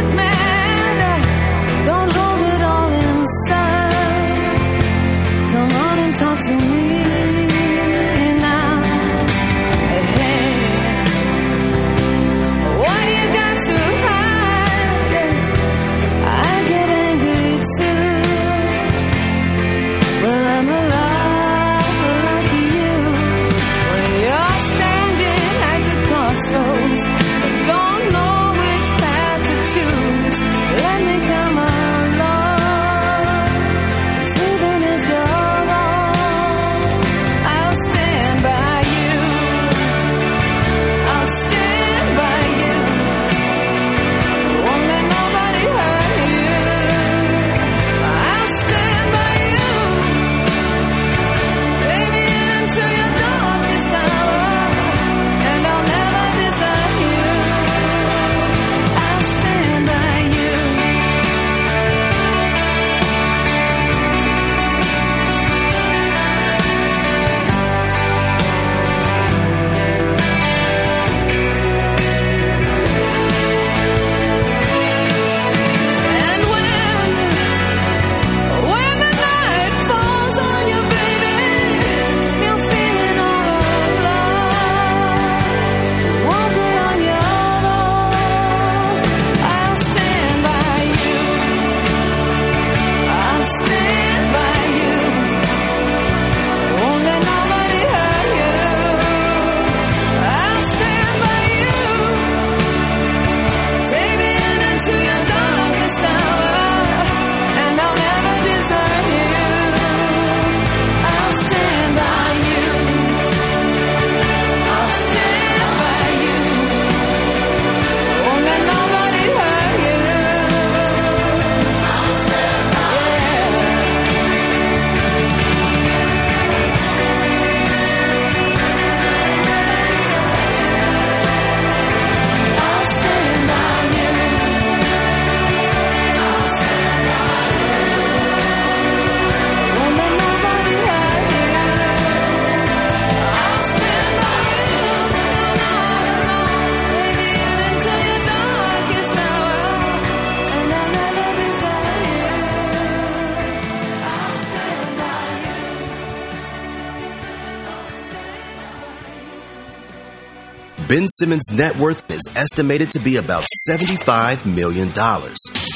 Ben Simmons' net worth is estimated to be about seventy-five million dollars.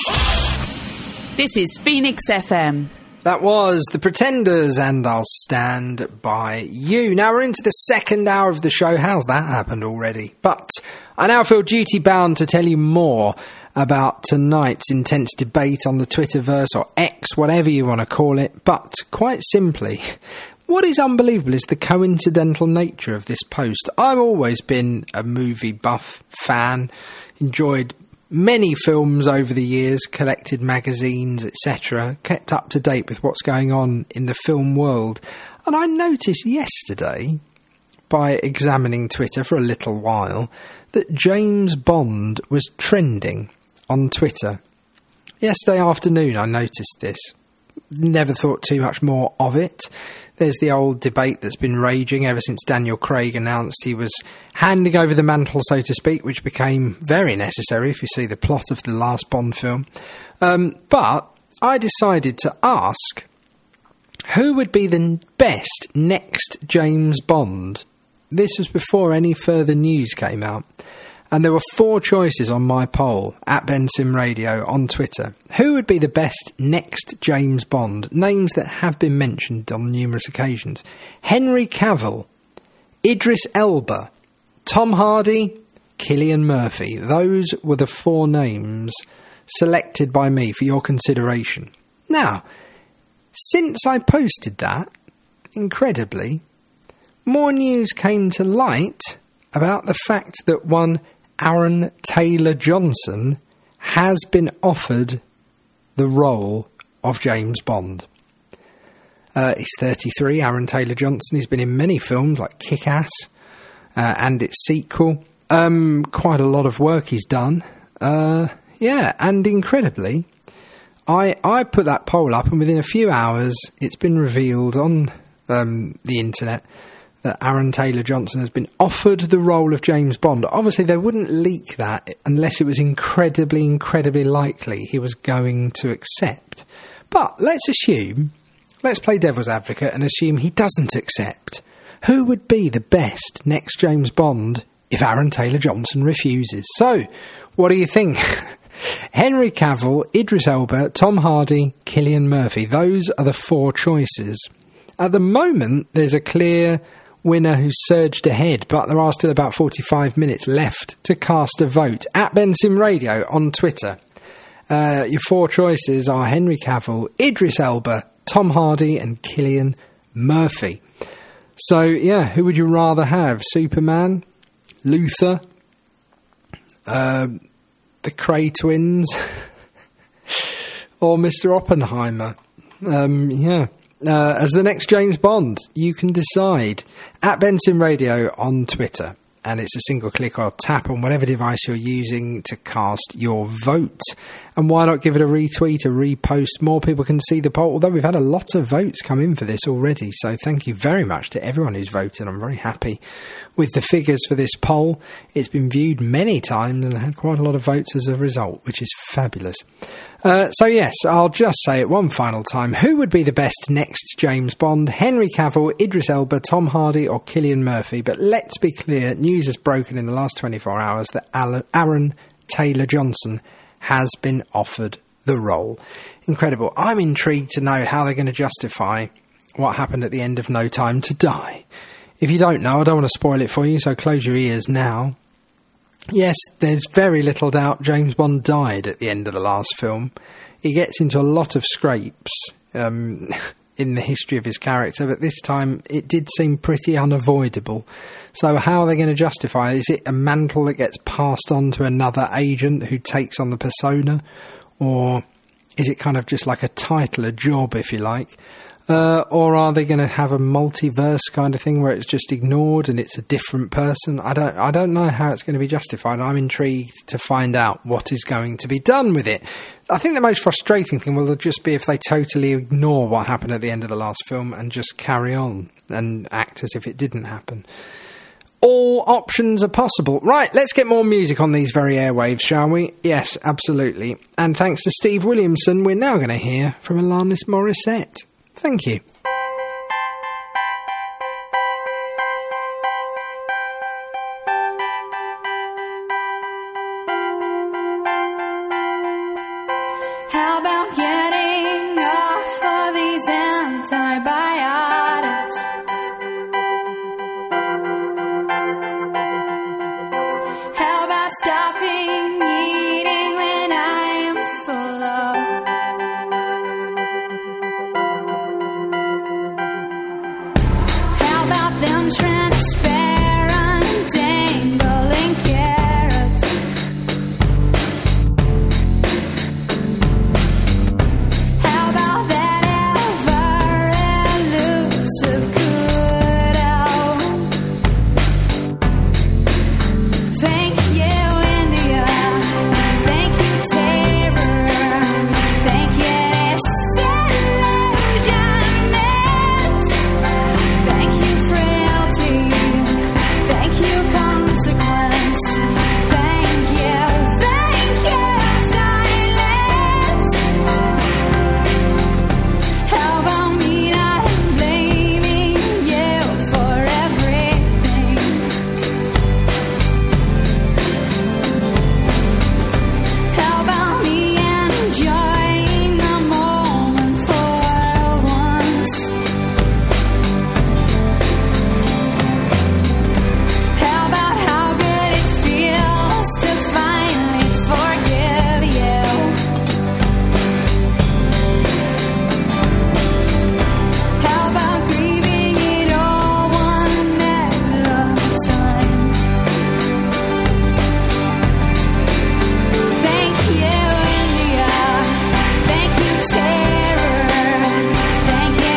This is Phoenix F M. That was The Pretenders and I'll Stand By You. Now we're into the second hour of the show. How's that happened already? But I now feel duty bound to tell you more about tonight's intense debate on the Twitterverse, or X, whatever you want to call it. But quite simply, what is unbelievable is the coincidental nature of this post. I've always been a movie buff fan, enjoyed many films over the years, collected magazines, et cetera, kept up to date with what's going on in the film world. And I noticed yesterday, by examining Twitter for a little while, that James Bond was trending on Twitter. Yesterday afternoon I noticed this. Never thought too much more of it. There's the old debate that's been raging ever since Daniel Craig announced he was handing over the mantle, so to speak, which became very necessary if you see the plot of the last Bond film. Um, but I decided to ask, who would be the best next James Bond? This was before any further news came out. And there were four choices on my poll, at Ben Sim Radio, on Twitter. Who would be the best next James Bond? Names that have been mentioned on numerous occasions. Henry Cavill, Idris Elba, Tom Hardy, Cillian Murphy. Those were the four names selected by me for your consideration. Now, since I posted that, incredibly, more news came to light about the fact that one Aaron Taylor-Johnson has been offered the role of James Bond. Uh, he's thirty-three, Aaron Taylor-Johnson. He's been in many films like Kick-Ass uh, and its sequel. Um, quite a lot of work he's done. Uh, yeah, and incredibly, I, I put that poll up, and within a few hours it's been revealed on um, the internet that Aaron Taylor-Johnson has been offered the role of James Bond. Obviously, they wouldn't leak that unless it was incredibly, incredibly likely he was going to accept. But let's assume, let's play devil's advocate and assume he doesn't accept. Who would be the best next James Bond if Aaron Taylor-Johnson refuses? So, what do you think? Henry Cavill, Idris Elba, Tom Hardy, Cillian Murphy. Those are the four choices. At the moment, there's a clear winner who's surged ahead, but there are still about forty-five minutes left to cast a vote. At Ben Sim Radio on Twitter. Uh, your four choices are Henry Cavill, Idris Elba, Tom Hardy and Cillian Murphy. So, yeah, who would you rather have? Superman? Luther? Uh, the Cray twins? Or Mister Oppenheimer? Um, yeah. Uh, as the next James Bond, you can decide. At Ben Sim Radio on Twitter. And it's a single click or tap on whatever device you're using to cast your vote. And why not give it a retweet, a repost? More people can see the poll, although we've had a lot of votes come in for this already. So thank you very much to everyone who's voted. I'm very happy with the figures for this poll. It's been viewed many times and had quite a lot of votes as a result, which is fabulous. Uh, so yes, I'll just say it one final time. Who would be the best next James Bond? Henry Cavill, Idris Elba, Tom Hardy or Cillian Murphy? But let's be clear, news has broken in the last twenty-four hours that Aaron Taylor-Johnson has been offered the role. Incredible. I'm intrigued to know how they're going to justify what happened at the end of No Time to Die. If you don't know, I don't want to spoil it for you, so close your ears now. Yes, there's very little doubt James Bond died at the end of the last film. He gets into a lot of scrapes um, in the history of his character, but this time it did seem pretty unavoidable. So how are they going to justify it? Is it a mantle that gets passed on to another agent who takes on the persona? Or is it kind of just like a title, a job, if you like? Uh, or are they going to have a multiverse kind of thing where it's just ignored and it's a different person? I don't I don't know how it's going to be justified. I'm intrigued to find out what is going to be done with it. I think the most frustrating thing will just be if they totally ignore what happened at the end of the last film and just carry on and act as if it didn't happen. All options are possible. Right, let's get more music on these very airwaves, shall we? Yes, absolutely. And thanks to Steve Williamson, we're now going to hear from Alanis Morissette. Thank you. stopping eating when I'm full of. How about them transparent dangling carrots? How about that ever elusive kudo? Thank you, India. Thank you, terror. Thank you, disillusionment. Thank you, frailty. Thank you, consequence. Thank you, thank you, silence. How about me not blaming you for everything? How about me enjoying the moment for once? How about how good it feels to finally forgive you? How about grieving it all one at a time? Thank you, India. Thank you, terror. Thank you,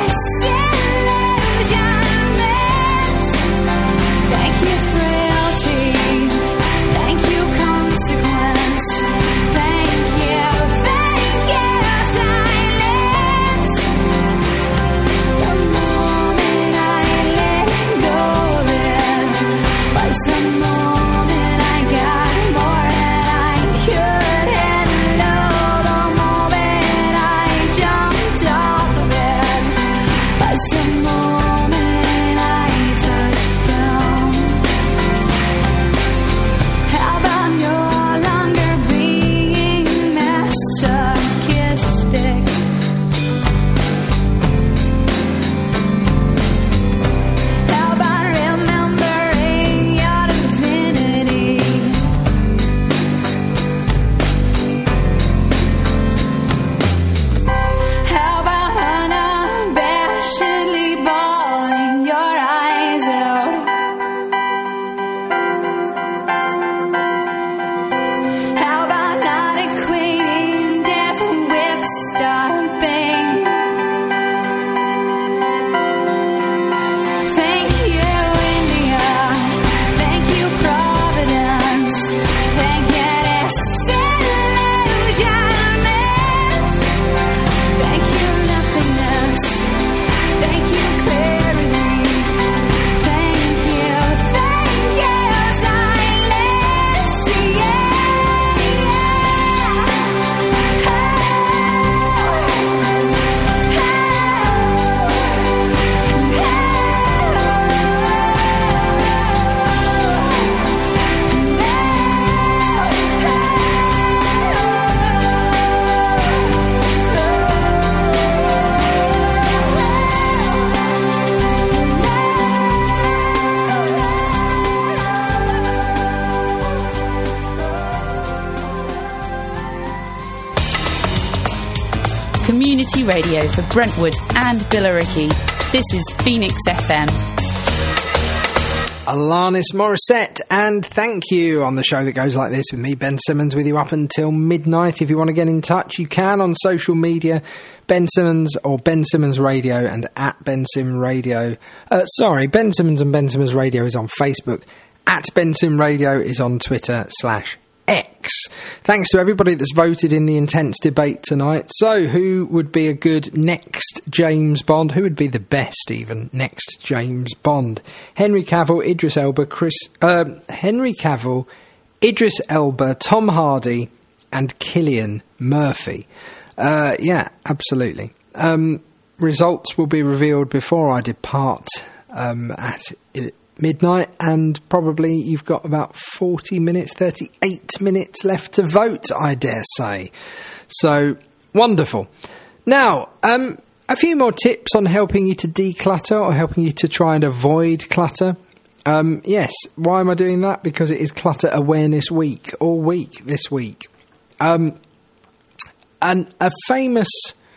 disillusionment. Thank you, frailty. Thank you, consequence. Thank you, thank you, silence. The moment I let go of it was the moment I got more than I could handle. The moment I jumped off of it was the moment I touched down. How about no longer being masochistic? How about remembering your divinity? How about unabashedly bawling your eyes out? How about not equating death with stopping? Thank you, India. Thank you, Providence. Thank you, disillusionment. Thank you, nothingness. Thank you, clarity. Thank you, thank you, silence. Community radio for Brentwood and Billericay. This is Phoenix F M. Alanis Morissette, and thank you on the show that goes like this with me, Ben Simmons, with you up until midnight. If you want to get in touch, you can on social media, Ben Simmons or Ben Simmons Radio and at Ben Sim Radio. Uh, sorry, Ben Simmons and Ben Simmons Radio is on Facebook. At Ben Sim Radio is on Twitter slash X. Thanks to everybody that's voted in the intense debate tonight. So, who would be a good next James Bond? Who would be the best, even, next James Bond? Henry Cavill, Idris Elba, Chris... Uh, Henry Cavill, Idris Elba, Tom Hardy, and Cillian Murphy. Uh, yeah, absolutely. Um, results will be revealed before I depart um, at midnight, and probably you've got about forty minutes, thirty-eight minutes left to vote, I dare say. So, wonderful. Now, um, a few more tips on helping you to declutter or helping you to try and avoid clutter. Um, yes, why am I doing that? Because it is Clutter Awareness Week, all week this week. Um, and a famous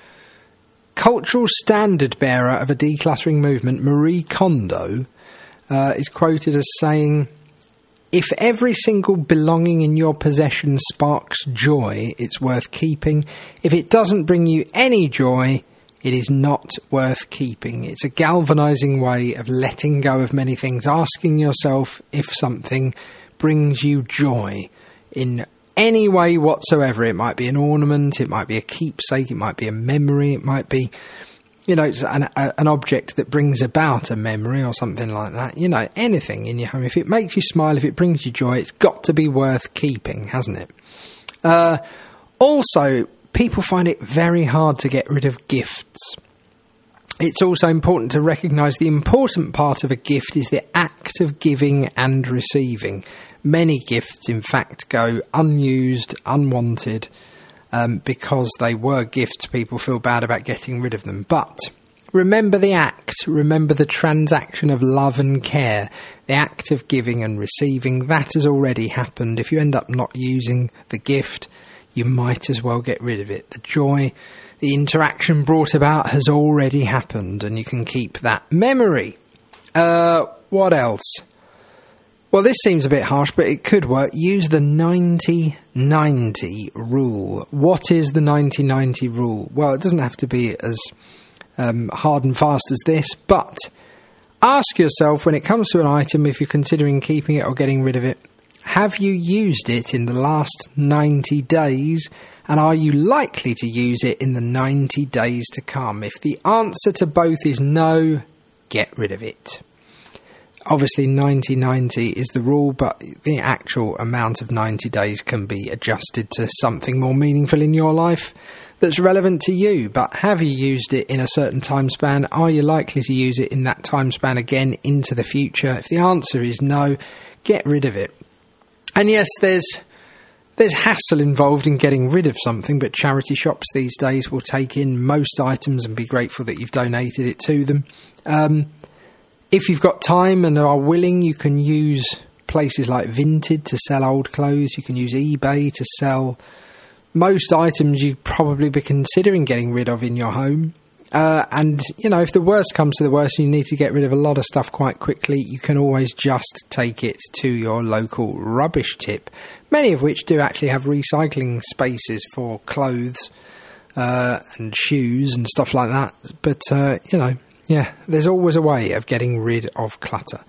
cultural standard bearer of a decluttering movement, Marie Kondo, uh, is quoted as saying, "If every single belonging in your possession sparks joy, it's worth keeping. If it doesn't bring you any joy, it is not worth keeping." It's a galvanising way of letting go of many things, asking yourself if something brings you joy in any way whatsoever. It might be an ornament, it might be a keepsake, it might be a memory, it might be, you know, it's an, a, an object that brings about a memory or something like that. You know, anything in your home. If it makes you smile, if it brings you joy, it's got to be worth keeping, hasn't it? Uh, also, people find it very hard to get rid of gifts. It's also important to recognise the important part of a gift is the act of giving and receiving. Many gifts, in fact, go unused, unwanted, um, because they were gifts. People feel bad about getting rid of them. But remember the act, remember the transaction of love and care, the act of giving and receiving. That has already happened. If you end up not using the gift, you might as well get rid of it. The joy, the interaction brought about has already happened, and you can keep that memory. Uh, what else? Well, this seems a bit harsh, but it could work. Use the ninety ninety rule. What is the ninety ninety rule? Well, it doesn't have to be as um, hard and fast as this, but ask yourself, when it comes to an item, if you're considering keeping it or getting rid of it, have you used it in the last ninety days, and are you likely to use it in the ninety days to come? If the answer to both is no, get rid of it. Obviously, ninety ninety is the rule, but the actual amount of ninety days can be adjusted to something more meaningful in your life that's relevant to you. But have you used it in a certain time span? Are you likely to use it in that time span again into the future? If the answer is no, get rid of it. And yes, there's there's hassle involved in getting rid of something, but charity shops these days will take in most items and be grateful that you've donated it to them. Um, if you've got time and are willing, you can use places like Vinted to sell old clothes. You can use eBay to sell most items you'd probably be considering getting rid of in your home. Uh, and, you know, if the worst comes to the worst and you need to get rid of a lot of stuff quite quickly, you can always just take it to your local rubbish tip, many of which do actually have recycling spaces for clothes uh, and shoes and stuff like that. But, uh, you know, yeah, there's always a way of getting rid of clutter.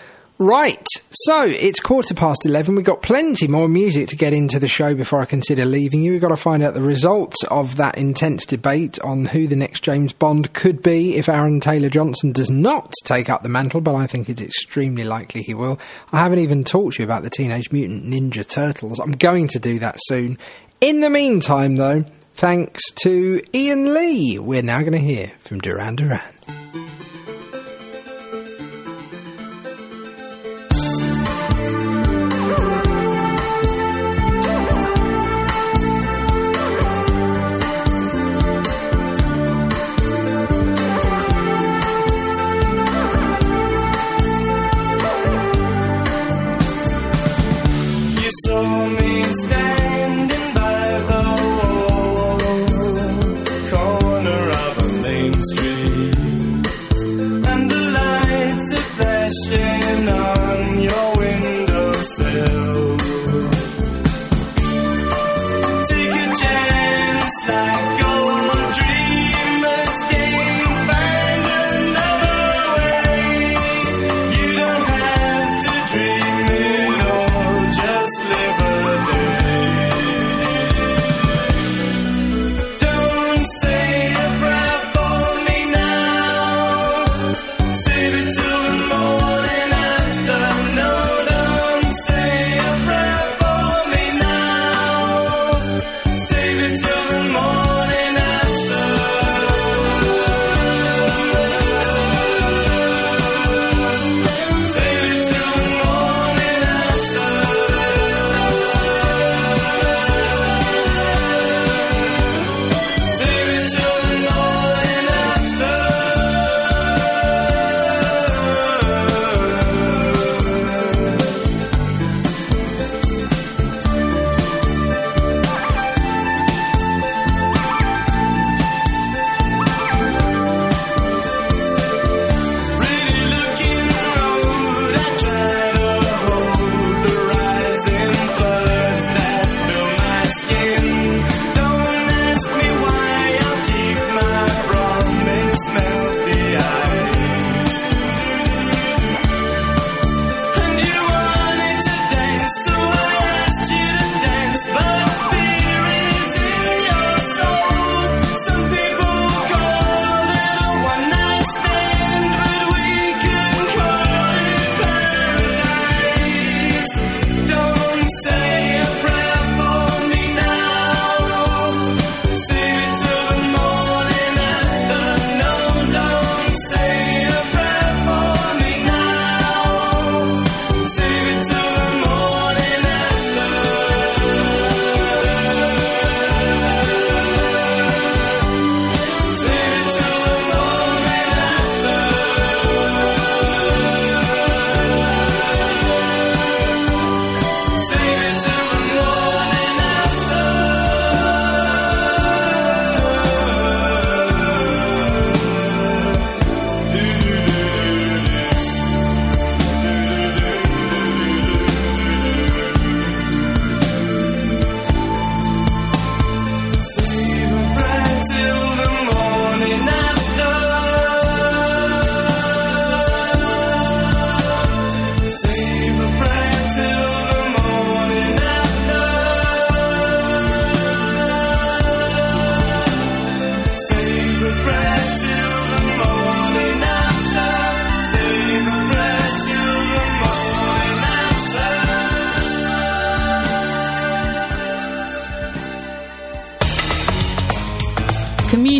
Right, so it's quarter past eleven. We've got plenty more music to get into the show before I consider leaving you. We've got to find out the results of that intense debate on who the next James Bond could be if Aaron Taylor-Johnson does not take up the mantle, but I think it's extremely likely he will. I haven't even talked to you about the Teenage Mutant Ninja Turtles. I'm going to do that soon. In the meantime, though, thanks to Ian Lee, we're now going to hear from Duran Duran. Corner of a main street.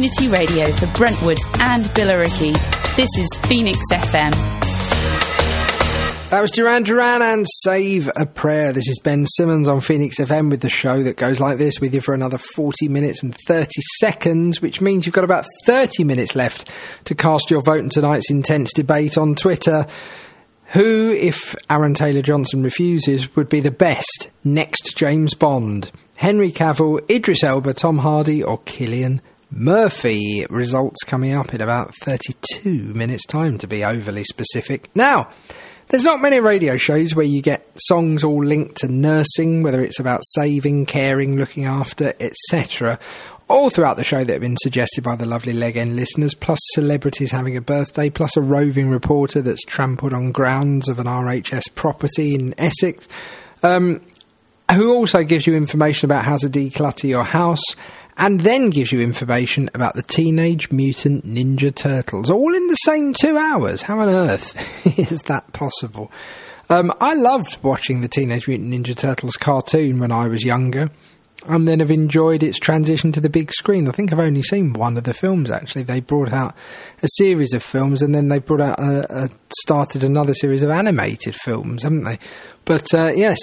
community radio for Brentwood and Billericay. This is Phoenix F M. That was Duran Duran and Save a Prayer. This is Ben Simmons on Phoenix F M with the show that goes like this, with you for another forty minutes and thirty seconds, which means you've got about thirty minutes left to cast your vote in tonight's intense debate on Twitter. Who, if Aaron Taylor-Johnson refuses, would be the best next James Bond? Henry Cavill, Idris Elba, Tom Hardy or Cillian Murphy? Results coming up in about thirty-two minutes' time, to be overly specific. Now, there's not many radio shows where you get songs all linked to nursing, whether it's about saving, caring, looking after, et cetera, all throughout the show that have been suggested by the lovely Leg End listeners, plus celebrities having a birthday, plus a roving reporter that's trampled on grounds of an R H S property in Essex, um, who also gives you information about how to declutter your house, and then gives you information about the Teenage Mutant Ninja Turtles, all in the same two hours. How on earth is that possible? Um, I loved watching the Teenage Mutant Ninja Turtles cartoon when I was younger, and then have enjoyed its transition to the big screen. I think I've only seen one of the films, actually. They brought out a series of films, and then they brought out a, a started another series of animated films, haven't they? But, uh, yes,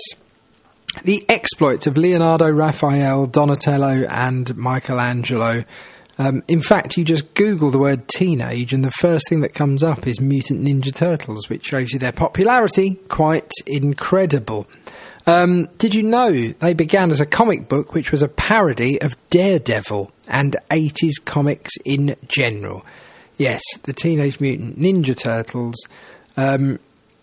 the exploits of Leonardo, Raphael, Donatello and Michelangelo. Um, in fact, you just Google the word teenage and the first thing that comes up is Mutant Ninja Turtles, which shows you their popularity. Quite incredible. Um, did you know they began as a comic book which was a parody of Daredevil and eighties comics in general? Yes, the Teenage Mutant Ninja Turtles um,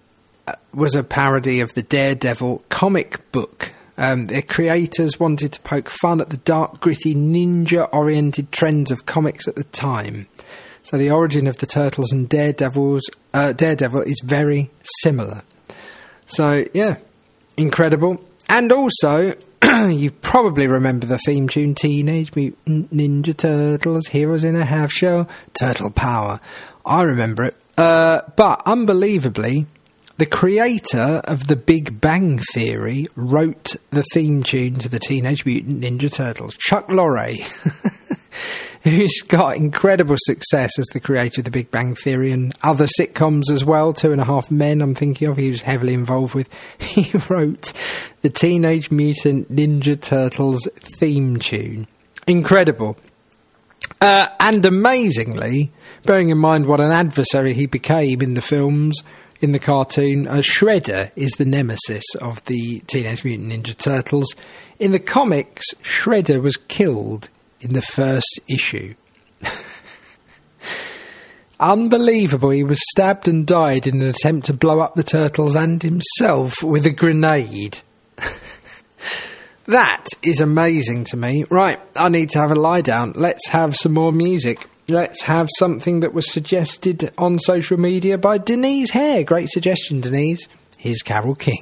was a parody of the Daredevil comic book. Um, their creators wanted to poke fun at the dark, gritty, ninja-oriented trends of comics at the time. So the origin of the Turtles and Daredevil's, uh, Daredevil is very similar. So, yeah, incredible. And also, you probably remember the theme tune, Teenage Mutant Ninja Turtles, Heroes in a Half Shell, Turtle Power. I remember it. Uh, but, unbelievably, the creator of The Big Bang Theory wrote the theme tune to the Teenage Mutant Ninja Turtles. Chuck Lorre, who's got incredible success as the creator of The Big Bang Theory and other sitcoms as well. Two and a Half Men, I'm thinking of, he was heavily involved with. He wrote the Teenage Mutant Ninja Turtles theme tune. Incredible. Uh, and amazingly, bearing in mind what an adversary he became in the films, in the cartoon, uh, Shredder is the nemesis of the Teenage Mutant Ninja Turtles. In the comics, Shredder was killed in the first issue. Unbelievable, he was stabbed and died in an attempt to blow up the Turtles and himself with a grenade. That is amazing to me. Right, I need to have a lie down. Let's have some more music. Let's have something that was suggested on social media by Denise Hare. Great suggestion, Denise. Here's Carole King.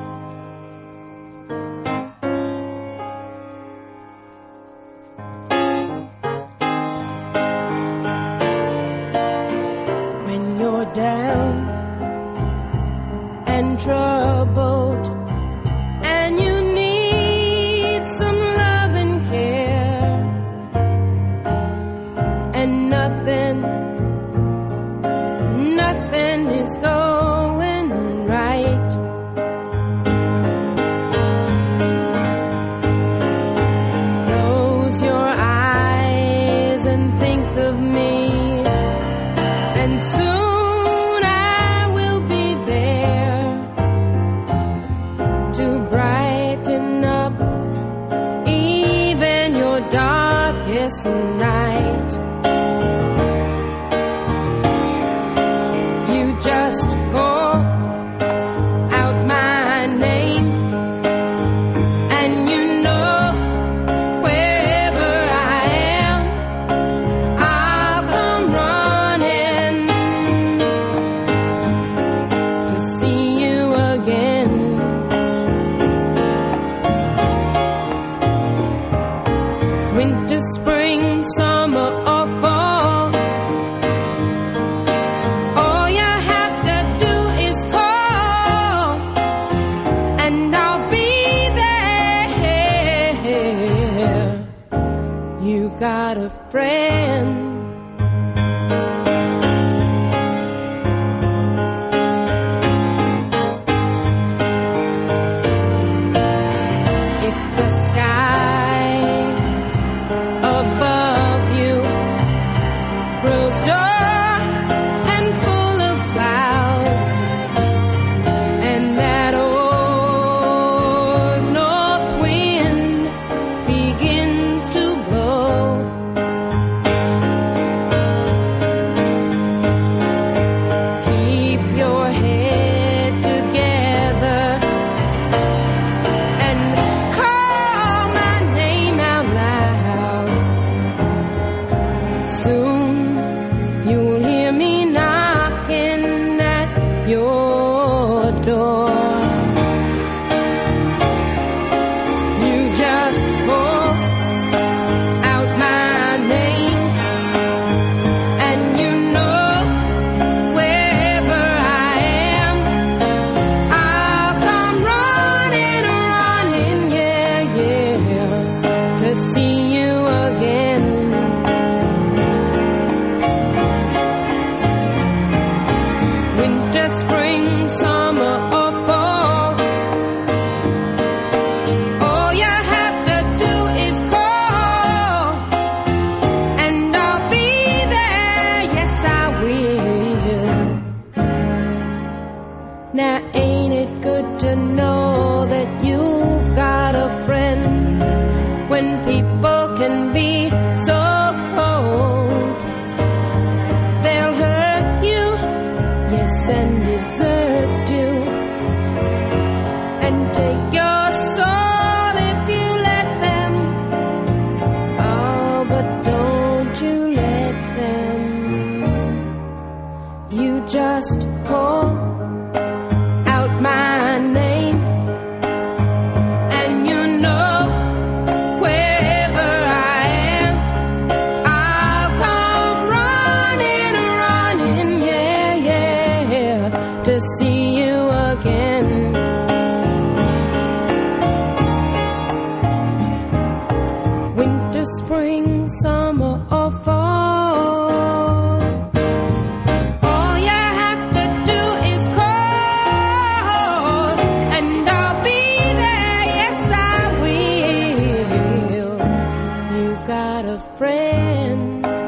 When you're down and troubled and you need some love and care, and nothing, nothing is going right. Close your eyes and think of me, and soon I will be there to brighten up even your darkest night. Just call out my name, and you know wherever I am, I'll come running to see you again. Winter, spring, summer, or fall, got a friend it good to know that you've got a friend when people can be so cold? They'll hurt you, yes, and desert you, and take your soul if you let them. Oh, but don't you let them. You just call out my name, and you know wherever I am, I'll come running, running, yeah, yeah, to see you again. Winter, spring, summer, or fall, all you have to do is call, and I'll be there, yes I will. You've got a friend.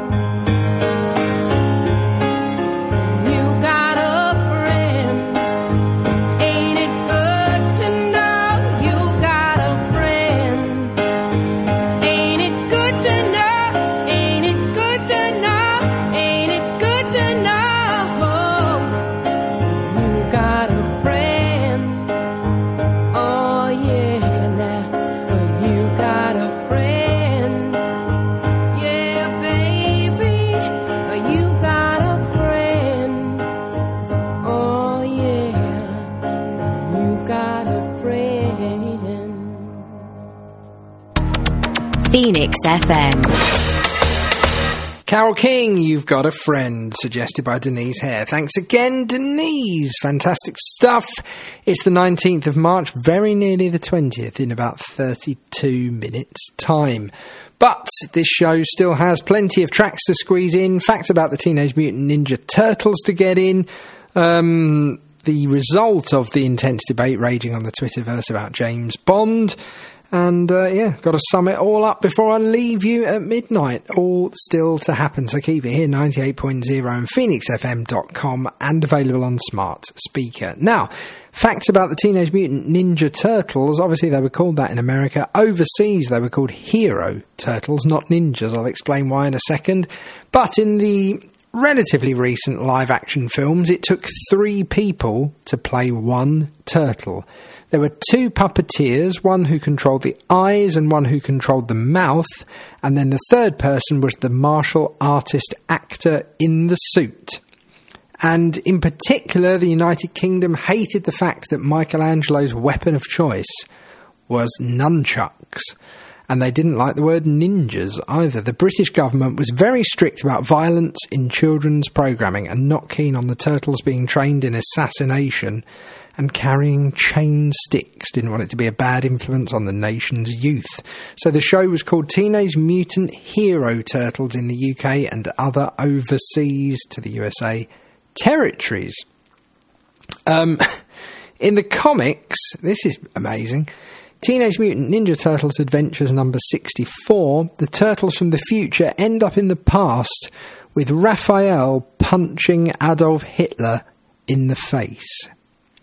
You've got a friend. Ain't it good to know you've got a friend? Ain't it good to know? Ain't it good to know? Ain't it good to know you've got a friend? Oh yeah, now you got a friend. Yeah, baby, you got a friend. Oh yeah, you've got a friend. Phoenix F M. Carole King, You've Got a Friend, suggested by Denise Hare. Thanks again, Denise. Fantastic stuff. It's the nineteenth of March, very nearly the twentieth, in about thirty-two minutes' time. But this show still has plenty of tracks to squeeze in, facts about the Teenage Mutant Ninja Turtles to get in, um, the result of the intense debate raging on the Twitterverse about James Bond, and, uh, yeah, got to sum it all up before I leave you at midnight. All still to happen, so keep it here, ninety-eight point oh and phoenix f m dot com, and available on smart speaker. Now, facts about the Teenage Mutant Ninja Turtles. Obviously, they were called that in America. Overseas, they were called Hero Turtles, not Ninjas. I'll explain why in a second. But in the relatively recent live-action films, it took three people to play one turtle. There were two puppeteers, one who controlled the eyes and one who controlled the mouth, and then the third person was the martial artist actor in the suit. And in particular, the United Kingdom hated the fact that Michelangelo's weapon of choice was nunchucks. And they didn't like the word ninjas either. The British government was very strict about violence in children's programming and not keen on the turtles being trained in assassination and carrying chain sticks. Didn't want it to be a bad influence on the nation's youth. So the show was called Teenage Mutant Hero Turtles in the U K and other overseas to the U S A territories. Um, in the comics, this is amazing, Teenage Mutant Ninja Turtles Adventures number sixty-four, the turtles from the future end up in the past with Raphael punching Adolf Hitler in the face.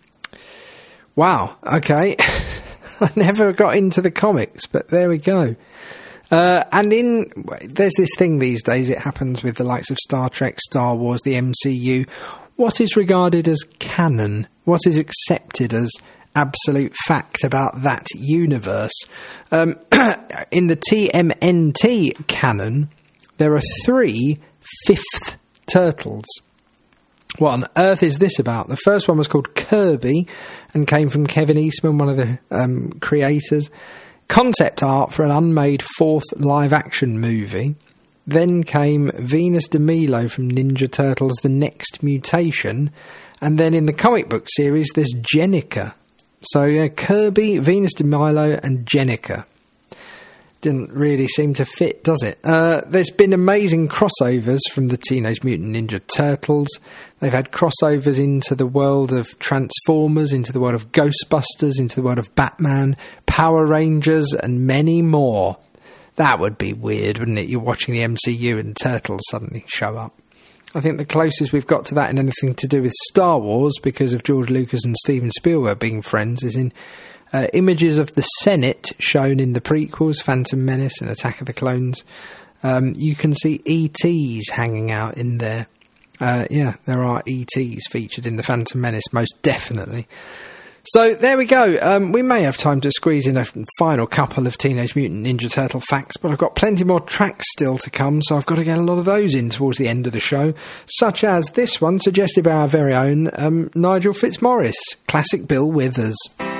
Wow, okay. I never got into the comics, but there we go. Uh, and in, there's this thing these days, it happens with the likes of Star Trek, Star Wars, the M C U. What is regarded as canon? What is accepted as absolute fact about that universe? Um, in the T M N T canon, there are three fifth turtles. What on earth is this about? The first one was called Kirby and came from Kevin Eastman, one of the um, creators. Concept art for an unmade fourth live-action movie. Then came Venus de Milo from Ninja Turtles The Next Mutation. And then in the comic book series, there's Jennika. So yeah, Kirby, Venus de Milo and Jennika. Didn't really seem to fit, does it? Uh, there's been amazing crossovers from the Teenage Mutant Ninja Turtles. They've had crossovers into the world of Transformers, into the world of Ghostbusters, into the world of Batman, Power Rangers, and many more. That would be weird, wouldn't it? You're watching the M C U and Turtles suddenly show up. I think the closest we've got to that in anything to do with Star Wars, because of George Lucas and Steven Spielberg being friends, is in uh, images of the Senate shown in the prequels, Phantom Menace and Attack of the Clones. Um, you can see E Ts hanging out in there. Uh, yeah, there are E Ts featured in the Phantom Menace, most definitely. So there we go. Um, we may have time to squeeze in a final couple of Teenage Mutant Ninja Turtle facts, but I've got plenty more tracks still to come, so I've got to get a lot of those in towards the end of the show, such as this one suggested by our very own um, Nigel Fitzmaurice, classic Bill Withers.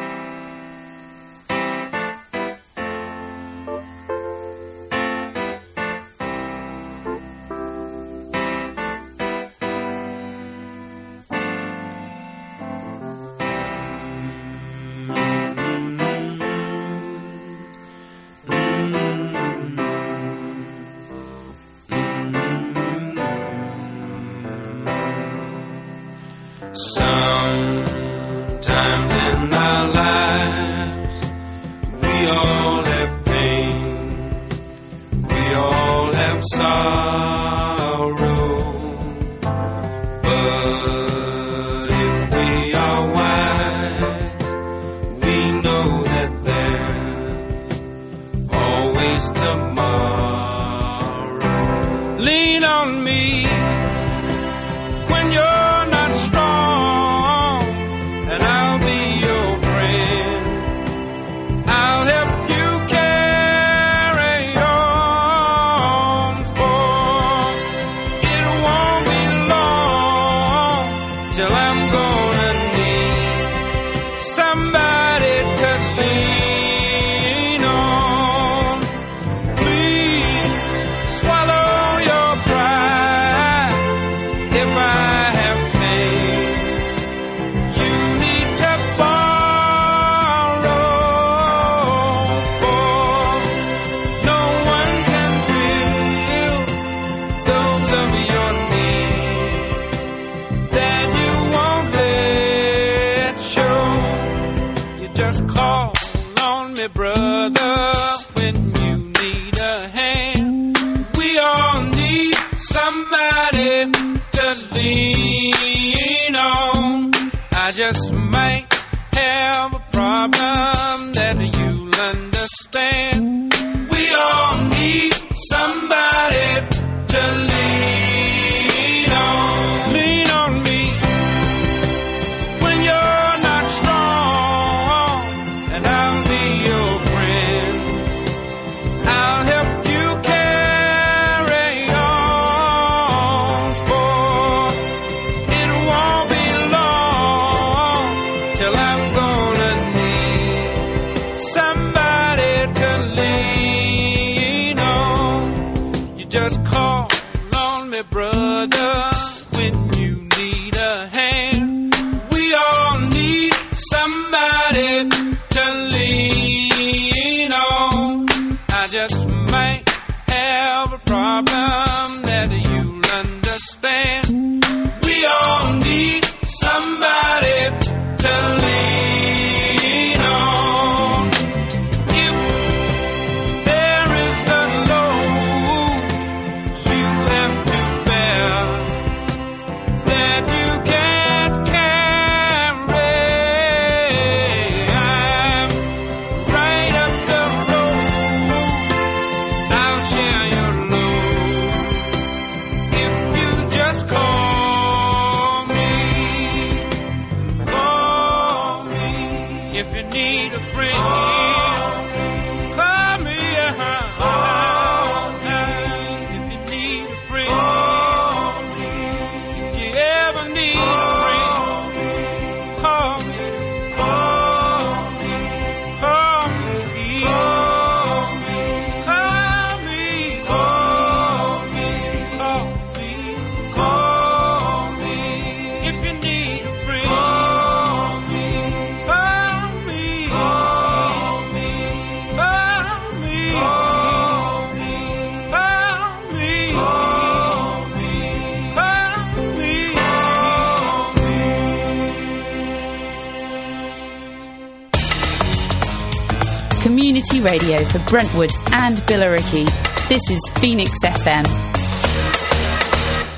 Community radio for Brentwood and Billericay. This is Phoenix F M.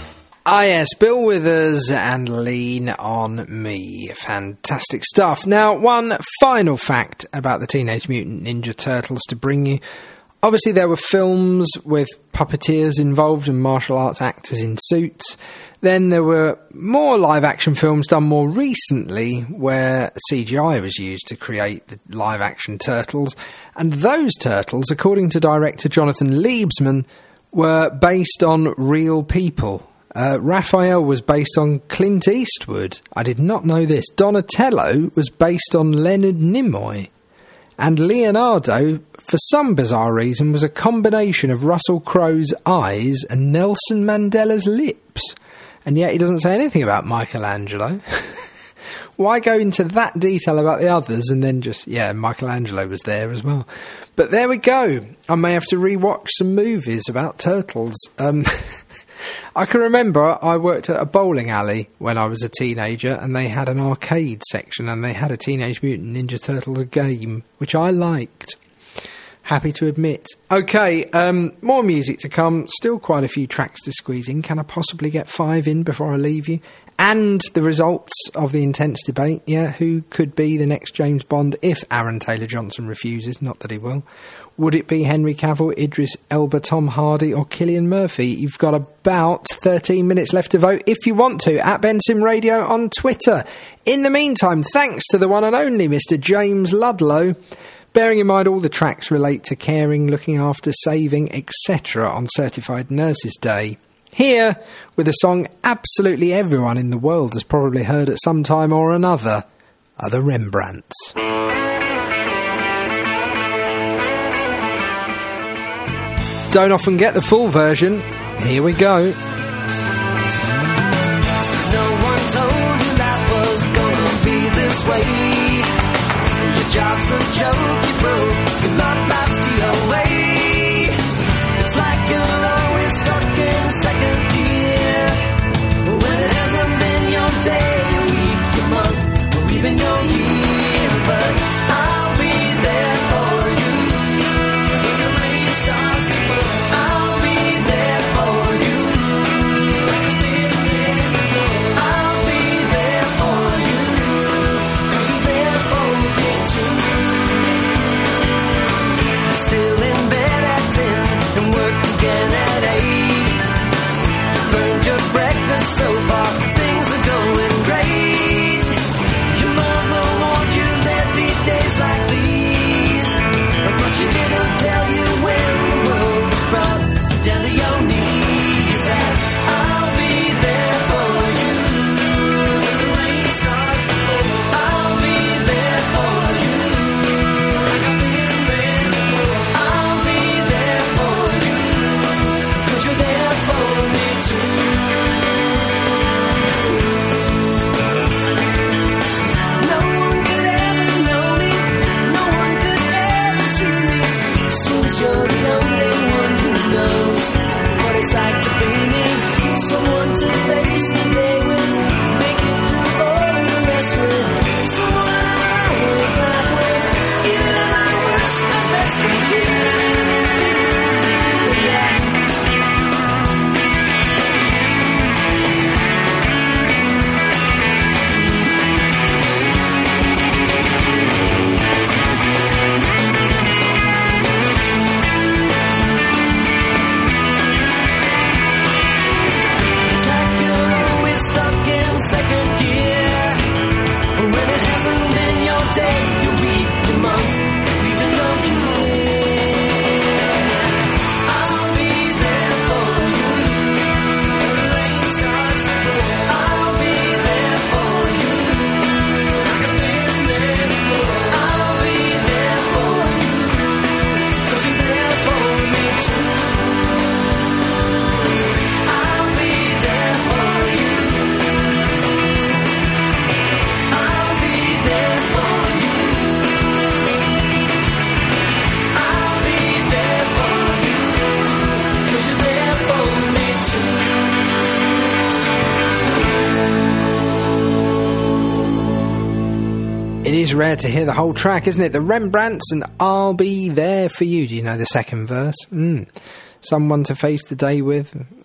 Ah yes, Bill Withers and Lean on Me. Fantastic stuff. Now, one final fact about the Teenage Mutant Ninja Turtles to bring you. Obviously, there were films with puppeteers involved and martial arts actors in suits. Then there were more live-action films done more recently where C G I was used to create the live-action turtles. And those turtles, according to director Jonathan Liebsman, were based on real people. Uh, Raphael was based on Clint Eastwood. I did not know this. Donatello was based on Leonard Nimoy. And Leonardo, for some bizarre reason, was a combination of Russell Crowe's eyes and Nelson Mandela's lips. And yet he doesn't say anything about Michelangelo. Why go into that detail about the others and then just, yeah, Michelangelo was there as well. But there we go. I may have to rewatch some movies about turtles. Um... I can remember I worked at a bowling alley when I was a teenager and they had an arcade section and they had a Teenage Mutant Ninja Turtles game, which I liked. Happy to admit. Okay, um, more music to come. Still quite a few tracks to squeeze in. Can I possibly get five in before I leave you? And the results of the intense debate. Yeah, who could be the next James Bond if Aaron Taylor-Johnson refuses? Not that he will. Would it be Henry Cavill, Idris Elba, Tom Hardy or Cillian Murphy? You've got about thirteen minutes left to vote if you want to, at Benson Radio on Twitter. In the meantime, thanks to the one and only Mister James Ludlow. Bearing in mind all the tracks relate to caring, looking after, saving, et cetera on Certified Nurses Day. Here, with a song absolutely everyone in the world has probably heard at some time or another, are the Rembrandts. Don't often get the full version. Here we go. No one told you life was gonna be this way. Your job's a joke, you broke. Your love life's the away. It's like you're always stuck in second gear. When it hasn't been your day, your week, your month, or even your year. But I'll be there for you when the rain starts to fall. I'll be there for you. I'll be there for you, 'cause you're there for me too. Still in bed at ten and work again at eight. Burned your breakfast so far, things are going great. Your mother warned you there'd be days like these, but she didn't tell you when the world was brought down to your knees. And I'll be there for you when the rain starts to fall. I'll be there for you like I've been there before. I'll be there for you, 'cause you're there for me too. No one could ever know me, no one could ever see me. Seems you're the only one who knows what it's like to be me. Someone to face the day with, make it through all the rest with. Someone I always laugh with, even at my worst, my best with you. Yeah. It's like you're always stuck in second gear. When it hasn't been your day, your week, your month, or even your year. I'll be there for you when the rain starts to fall. I'll be there for you like I've been there before. I'll be there for you, 'cause you're there for me too. I'll be there for you. I'll be there for you. I'll be there for you, 'cause you're there for me too. It is rare to hear the whole track, isn't it? The Rembrandts and I'll Be There For You. Do you know the second verse? Mm. Someone to face the day with,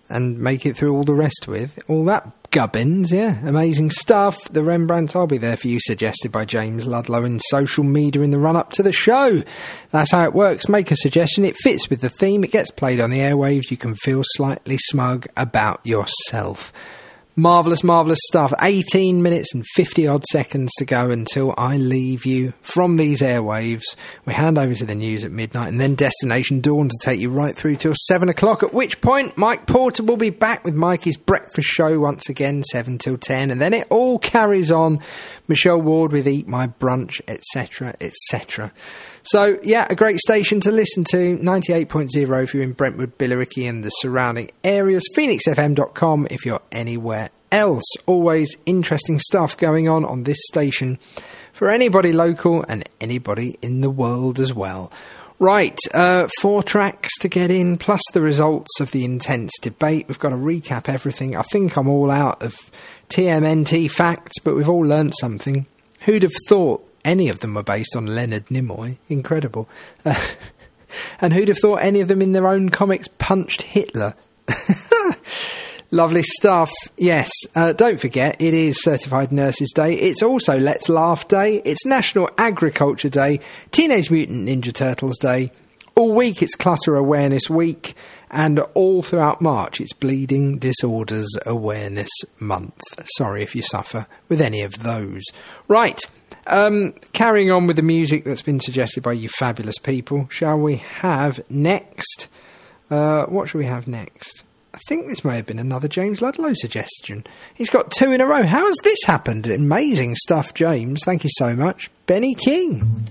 and make it through all the rest with. All that gubbins, yeah. Amazing stuff. The Rembrandt, I'll be there for you, suggested by James Ludlow in social media in the run-up to the show. That's how it works. Make a suggestion. It fits with the theme. It gets played on the airwaves. You can feel slightly smug about yourself. Marvellous, marvellous stuff. eighteen minutes and fifty odd seconds to go until I leave you from these airwaves. We hand over to the news at midnight and then Destination Dawn to take you right through till seven o'clock, at which point Mike Porter will be back with Mikey's breakfast show once again, seven till ten, and then it all carries on. Michelle Ward with Eat My Brunch, et cetera, et cetera. So, yeah, a great station to listen to. ninety-eight point oh if you're in Brentwood, Billericay and the surrounding areas. phoenix f m dot com if you're anywhere else. Always interesting stuff going on on this station for anybody local and anybody in the world as well. Right, uh, four tracks to get in, plus the results of the intense debate. We've got to recap everything. I think I'm all out of T M N T facts, but we've all learnt something. Who'd have thought any of them were based on Leonard Nimoy? Incredible. Uh, and who'd have thought any of them in their own comics punched Hitler? Lovely stuff. Yes, uh, don't forget, it is Certified Nurses Day. It's also Let's Laugh Day. It's National Agriculture Day. Teenage Mutant Ninja Turtles Day. All week it's Clutter Awareness Week. And all throughout March, it's Bleeding Disorders Awareness Month. Sorry if you suffer with any of those. Right. Um, carrying on with the music that's been suggested by you fabulous people, shall we have next? Uh, what shall we have next? I think this may have been another James Ludlow suggestion. He's got two in a row. How has this happened? Amazing stuff, James. Thank you so much. Benny King.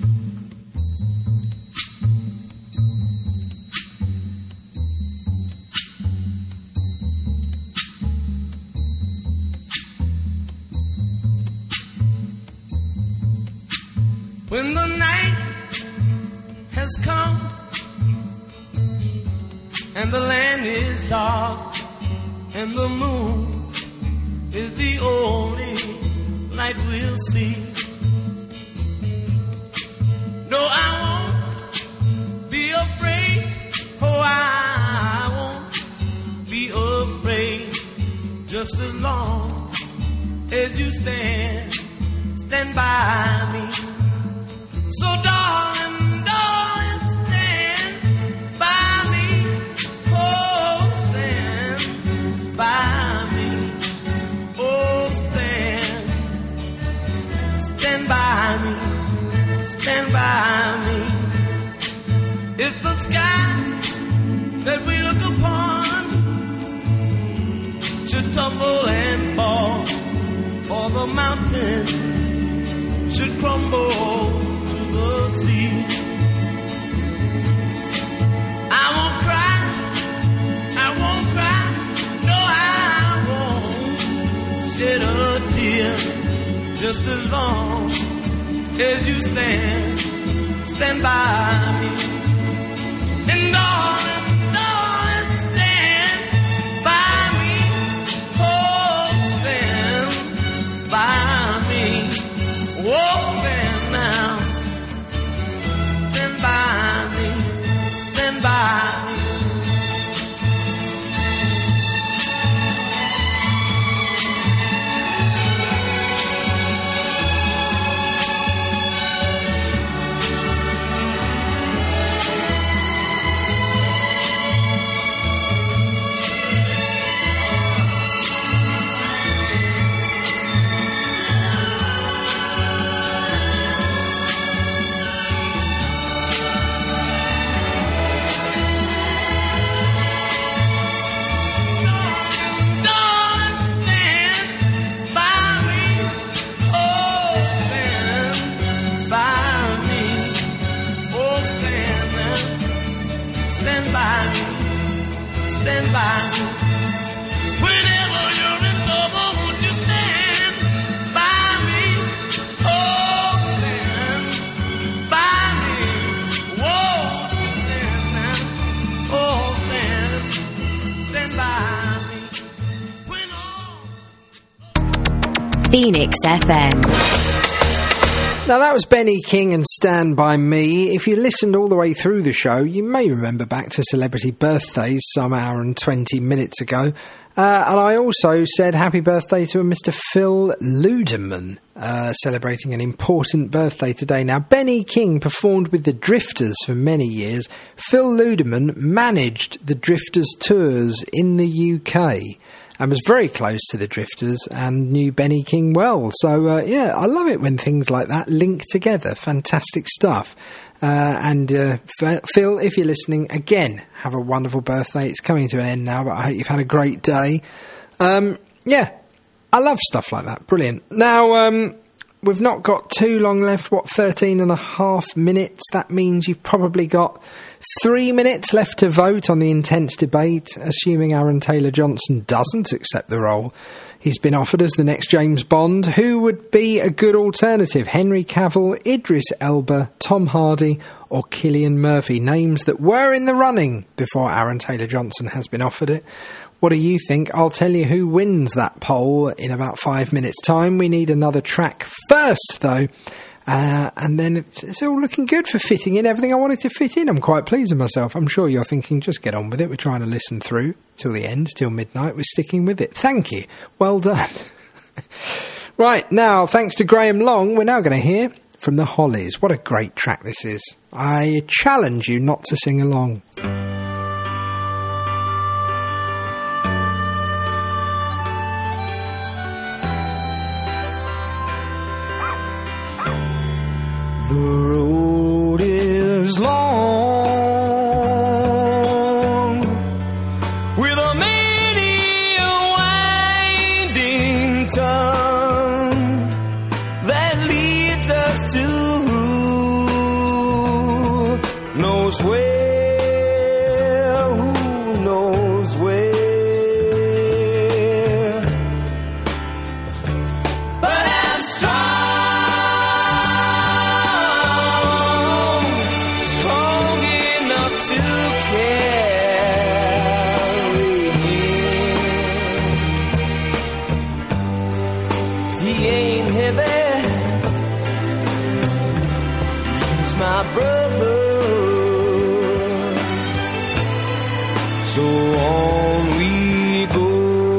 When the night has come and the land is dark and the moon is the only light we'll see. No, I won't be afraid. Oh, I won't be afraid. Just as long as you stand, stand by me. So darling, darling, stand by me. Oh, stand by me. Oh, stand. Stand by me. Stand by me. If the sky that we look upon should tumble and fall, or the mountain should crumble the sea, I won't cry, I won't cry, no, I won't shed a tear. Just as long as you stand, stand by me. And darling, darling, stand by me. Oh, stand by me. Oh, stand now. By me, stand by me. Stand by me. Whenever you're in trouble, won't you stand by me? Oh, stand by me. Whoa, stand now. Oh, stand, stand by me. When all Phoenix F M. Now that was Benny King and Stand By Me. If you listened all the way through the show, you may remember back to celebrity birthdays some hour and twenty minutes ago. Uh, and I also said happy birthday to a Mister Phil Ludeman, uh, celebrating an important birthday today. Now, Benny King performed with the Drifters for many years. Phil Ludeman managed the Drifters tours in the U K and was very close to the Drifters and knew Benny King well. So, uh, yeah, I love it when things like that link together. Fantastic stuff. Uh, and uh, Phil, if you're listening, again, have a wonderful birthday. It's coming to an end now, but I hope you've had a great day. Um, yeah, I love stuff like that. Brilliant. Now, um, we've not got too long left. What, thirteen and a half minutes? That means you've probably got three minutes left to vote on the intense debate, assuming Aaron Taylor-Johnson doesn't accept the role he's been offered as the next James Bond. Who would be a good alternative? Henry Cavill, Idris Elba, Tom Hardy or Cillian Murphy? Names that were in the running before Aaron Taylor-Johnson has been offered it. What do you think? I'll tell you who wins that poll in about five minutes' time. We need another track first, though. Uh, and then it's, it's all looking good for fitting in everything I wanted to fit in. I'm quite pleased with myself. I'm sure you're thinking, just get on with it. We're trying to listen through till the end, till midnight. We're sticking with it. Thank you. Well done. Right, now, thanks to Graham Long, we're now going to hear from the Hollies. What a great track this is. I challenge you not to sing along. The road is long, with a many a winding tongue that leads us to who knows where, who knows where. But I'm strong. My brother, so on we go.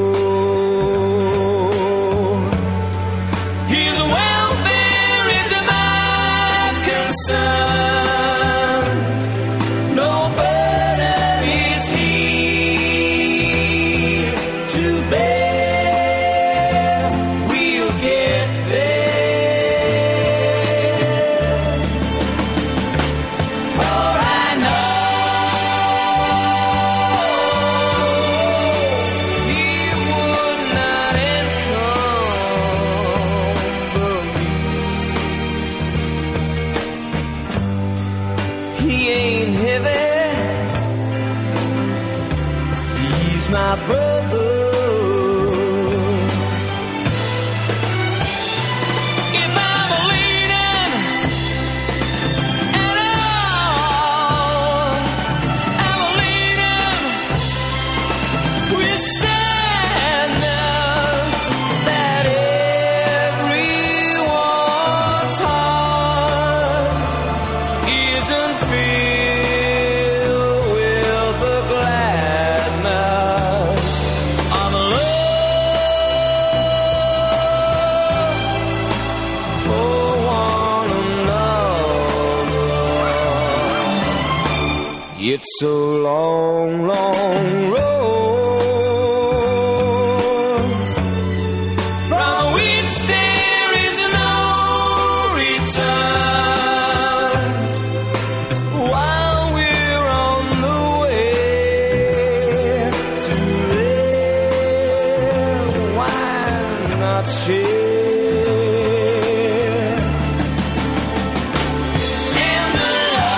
His welfare is my concern. No burden is he to bear. We'll get there. My brother, if I'm leaning at all, I'm leaning with sadness that everyone's heart isn't filled with the gladness of love for one another. It's a long, long road from which there is no return. While we're on the way to there, why not share? And the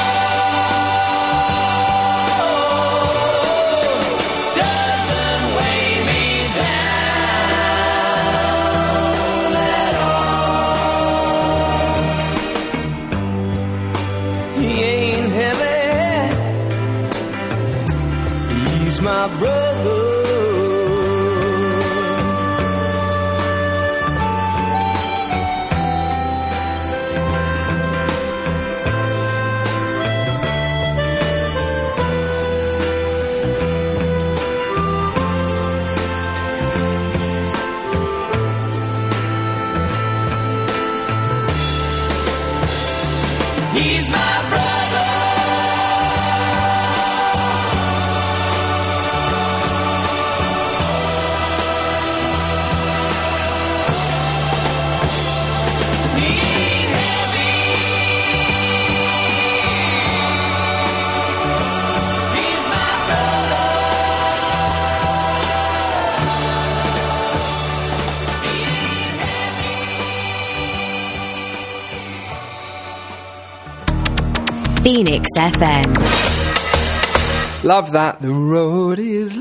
road doesn't weigh me down at all. He ain't heavy, he's my brother. He's my brother. Phoenix F M. Love that. The road is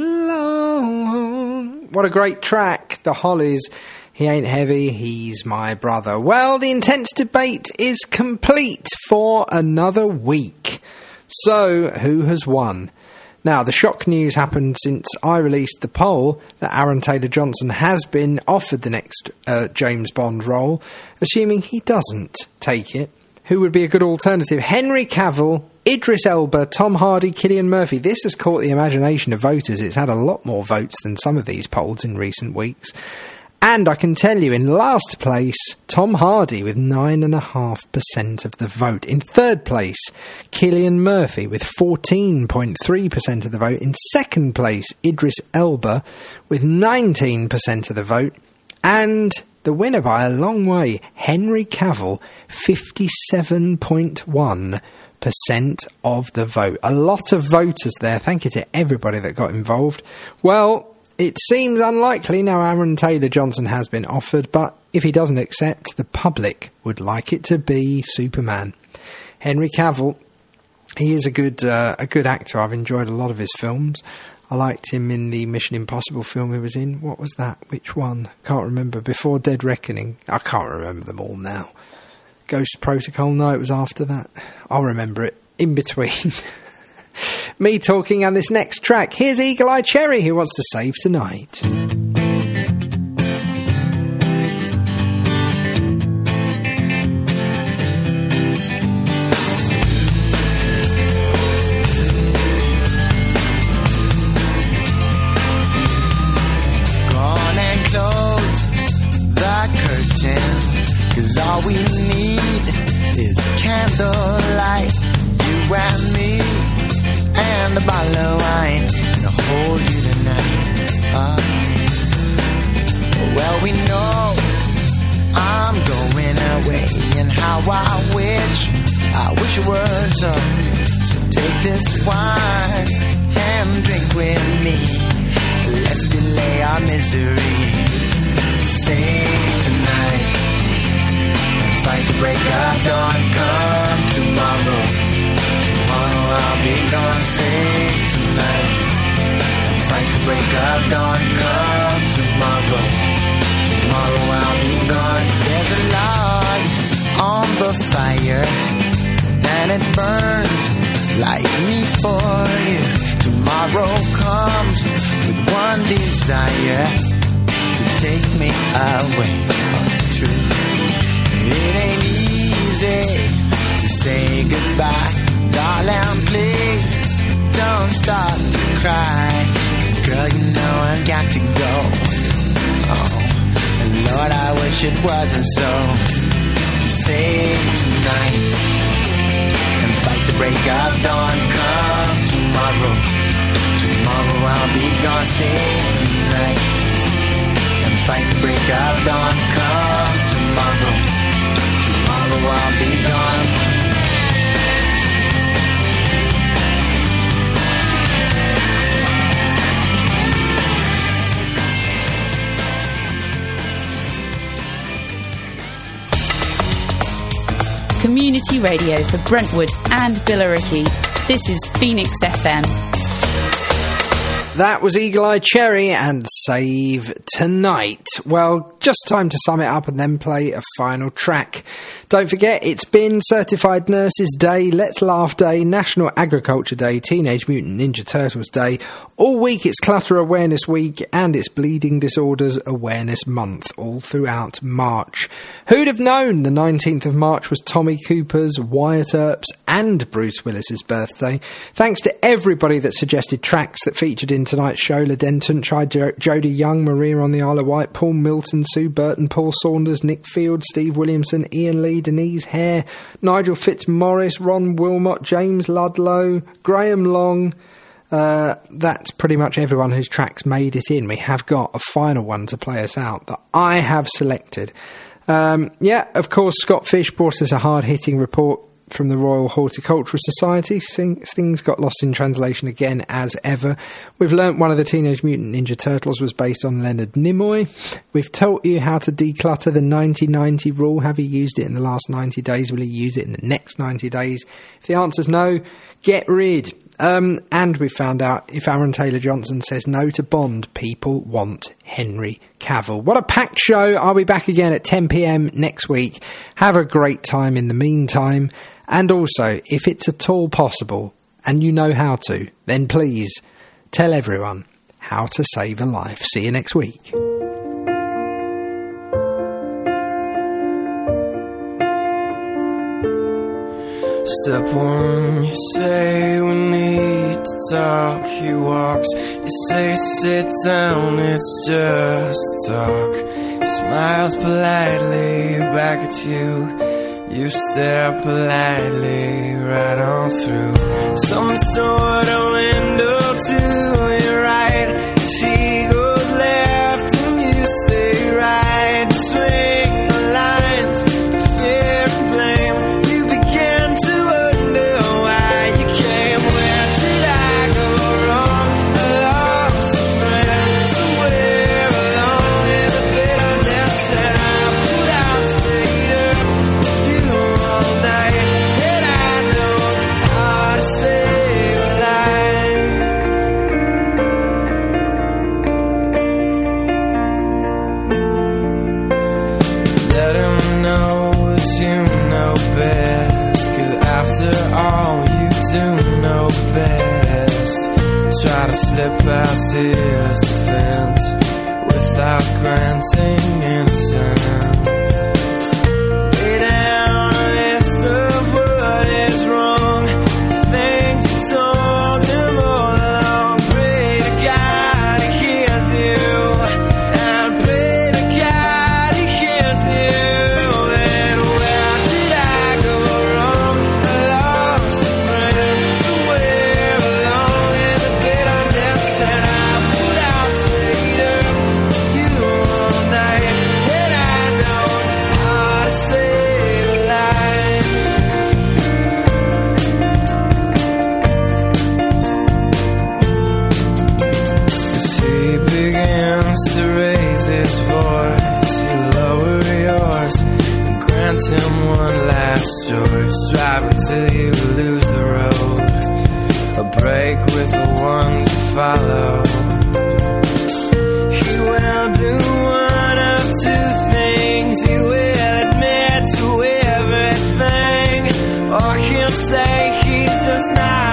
long. What a great track. The Hollies. He ain't heavy, he's my brother. Well, the intense debate is complete for another week. So, who has won? Now, the shock news happened since I released the poll that Aaron Taylor-Johnson has been offered the next uh, James Bond role, assuming he doesn't take it. Who would be a good alternative? Henry Cavill, Idris Elba, Tom Hardy, Cillian Murphy. This has caught the imagination of voters. It's had a lot more votes than some of these polls in recent weeks. And I can tell you, in last place, Tom Hardy with nine point five percent of the vote. In third place, Cillian Murphy with fourteen point three percent of the vote. In second place, Idris Elba with nineteen percent of the vote. And the winner by a long way, Henry Cavill, fifty-seven point one percent of the vote. A lot of voters there. Thank you to everybody that got involved. Well, it seems unlikely now Aaron Taylor-Johnson has been offered, but if he doesn't accept, the public would like it to be Superman. Henry Cavill, he is a good uh, a good actor. I've enjoyed a lot of his films. I liked him in the Mission Impossible film he was in. What was that? Which one? Can't remember. Before Dead Reckoning. I can't remember them all now. Ghost Protocol? No, it was after that. I'll remember it. In between. Me talking and this next track. Here's Eagle Eye Cherry, who wants to save tonight. Cause all we need is candlelight, you and me, and a bottle of wine, and I'll hold you tonight. Uh, well, we know I'm going away, and how I wish, I wish it were so. So take this wine and drink with me. Let's delay our misery. Save tonight. Fight the break of dawn, come tomorrow. Tomorrow I'll be gone, sing tonight. Fight the break of dawn, come tomorrow. Tomorrow I'll be gone. There's a log on the fire, and it burns like me for you. Tomorrow comes with one desire, to take me away from the truth. It ain't easy to say goodbye, darling, please don't start to cry. 'Cause girl, you know I've got to go. Oh, and Lord, I wish it wasn't so. Save tonight and fight the break of dawn. Come tomorrow, tomorrow I'll be gone. Save tonight and fight the break of dawn. Come tomorrow. Tomorrow I'll be gone. Community radio for Brentwood and Billericay. This is Phoenix F M. That was Eagle Eye Cherry and Save Tonight. Well, just time to sum it up and then play a final track. Don't forget, it's been Certified Nurses Day, Let's Laugh Day, National Agriculture Day, Teenage Mutant Ninja Turtles Day. All week it's Clutter Awareness Week and it's Bleeding Disorders Awareness Month, all throughout March. Who'd have known the nineteenth of March was Tommy Cooper's, Wyatt Earp's and Bruce Willis's birthday? Thanks to everybody that suggested tracks that featured in tonight's show. La Denton tried jo- Jodie Young, Maria on the Isle of Wight, Paul Milton, Sue Burton, Paul Saunders, Nick Field, Steve Williamson, Ian Lee, Denise Hare, Nigel Fitzmaurice, Ron Wilmot, James Ludlow, Graham Long. Uh, that's pretty much everyone whose tracks made it in. We have got a final one to play us out that I have selected. Um, yeah, of course, Scott Fish brought us a hard-hitting report from the Royal Horticultural Society. Things, things got lost in translation again, as ever. We've learnt one of the Teenage Mutant Ninja Turtles was based on Leonard Nimoy. We've taught you how to declutter the ninety ninety rule. Have you used it in the last ninety days? Will you use it in the next ninety days? If the answer's no, get rid. Um, and we found out if Aaron Taylor-Johnson says no to Bond, people want Henry Cavill. What a packed show. I'll be back again at ten p.m. next week. Have a great time in the meantime. And also, if it's at all possible, and you know how to, then please tell everyone how to save a life. See you next week. Step one, you say we need to talk. He walks, you say sit down, it's just talk. He smiles politely back at you. You stare politely right on through some sort of window to your right. She goes left and you stay right. Between the lines, fear and blame. You began to wonder why you came. Where did I go wrong? I lost a friend somewhere along in the bitterness, and I put out, stayed up all night, and I know how to save a life. Let him know that you know best, 'cause after all you do know best. Try to slip past his defense without granting innocence. Lay down a list of what is wrong, the things you told him all along. Pray to God he hears you, and pray to God he hears you. And where did I go wrong? I lost a friend somewhere along in the bitterness, and I put out, stayed up with you all night, and I know how to save a life. 'Cause he begins to raise his voice, you lower yours and grant him one last choice. Drive until you lose the road, a break with the ones you follow. He will do one of two things. He will admit to everything, or he'll say he's just not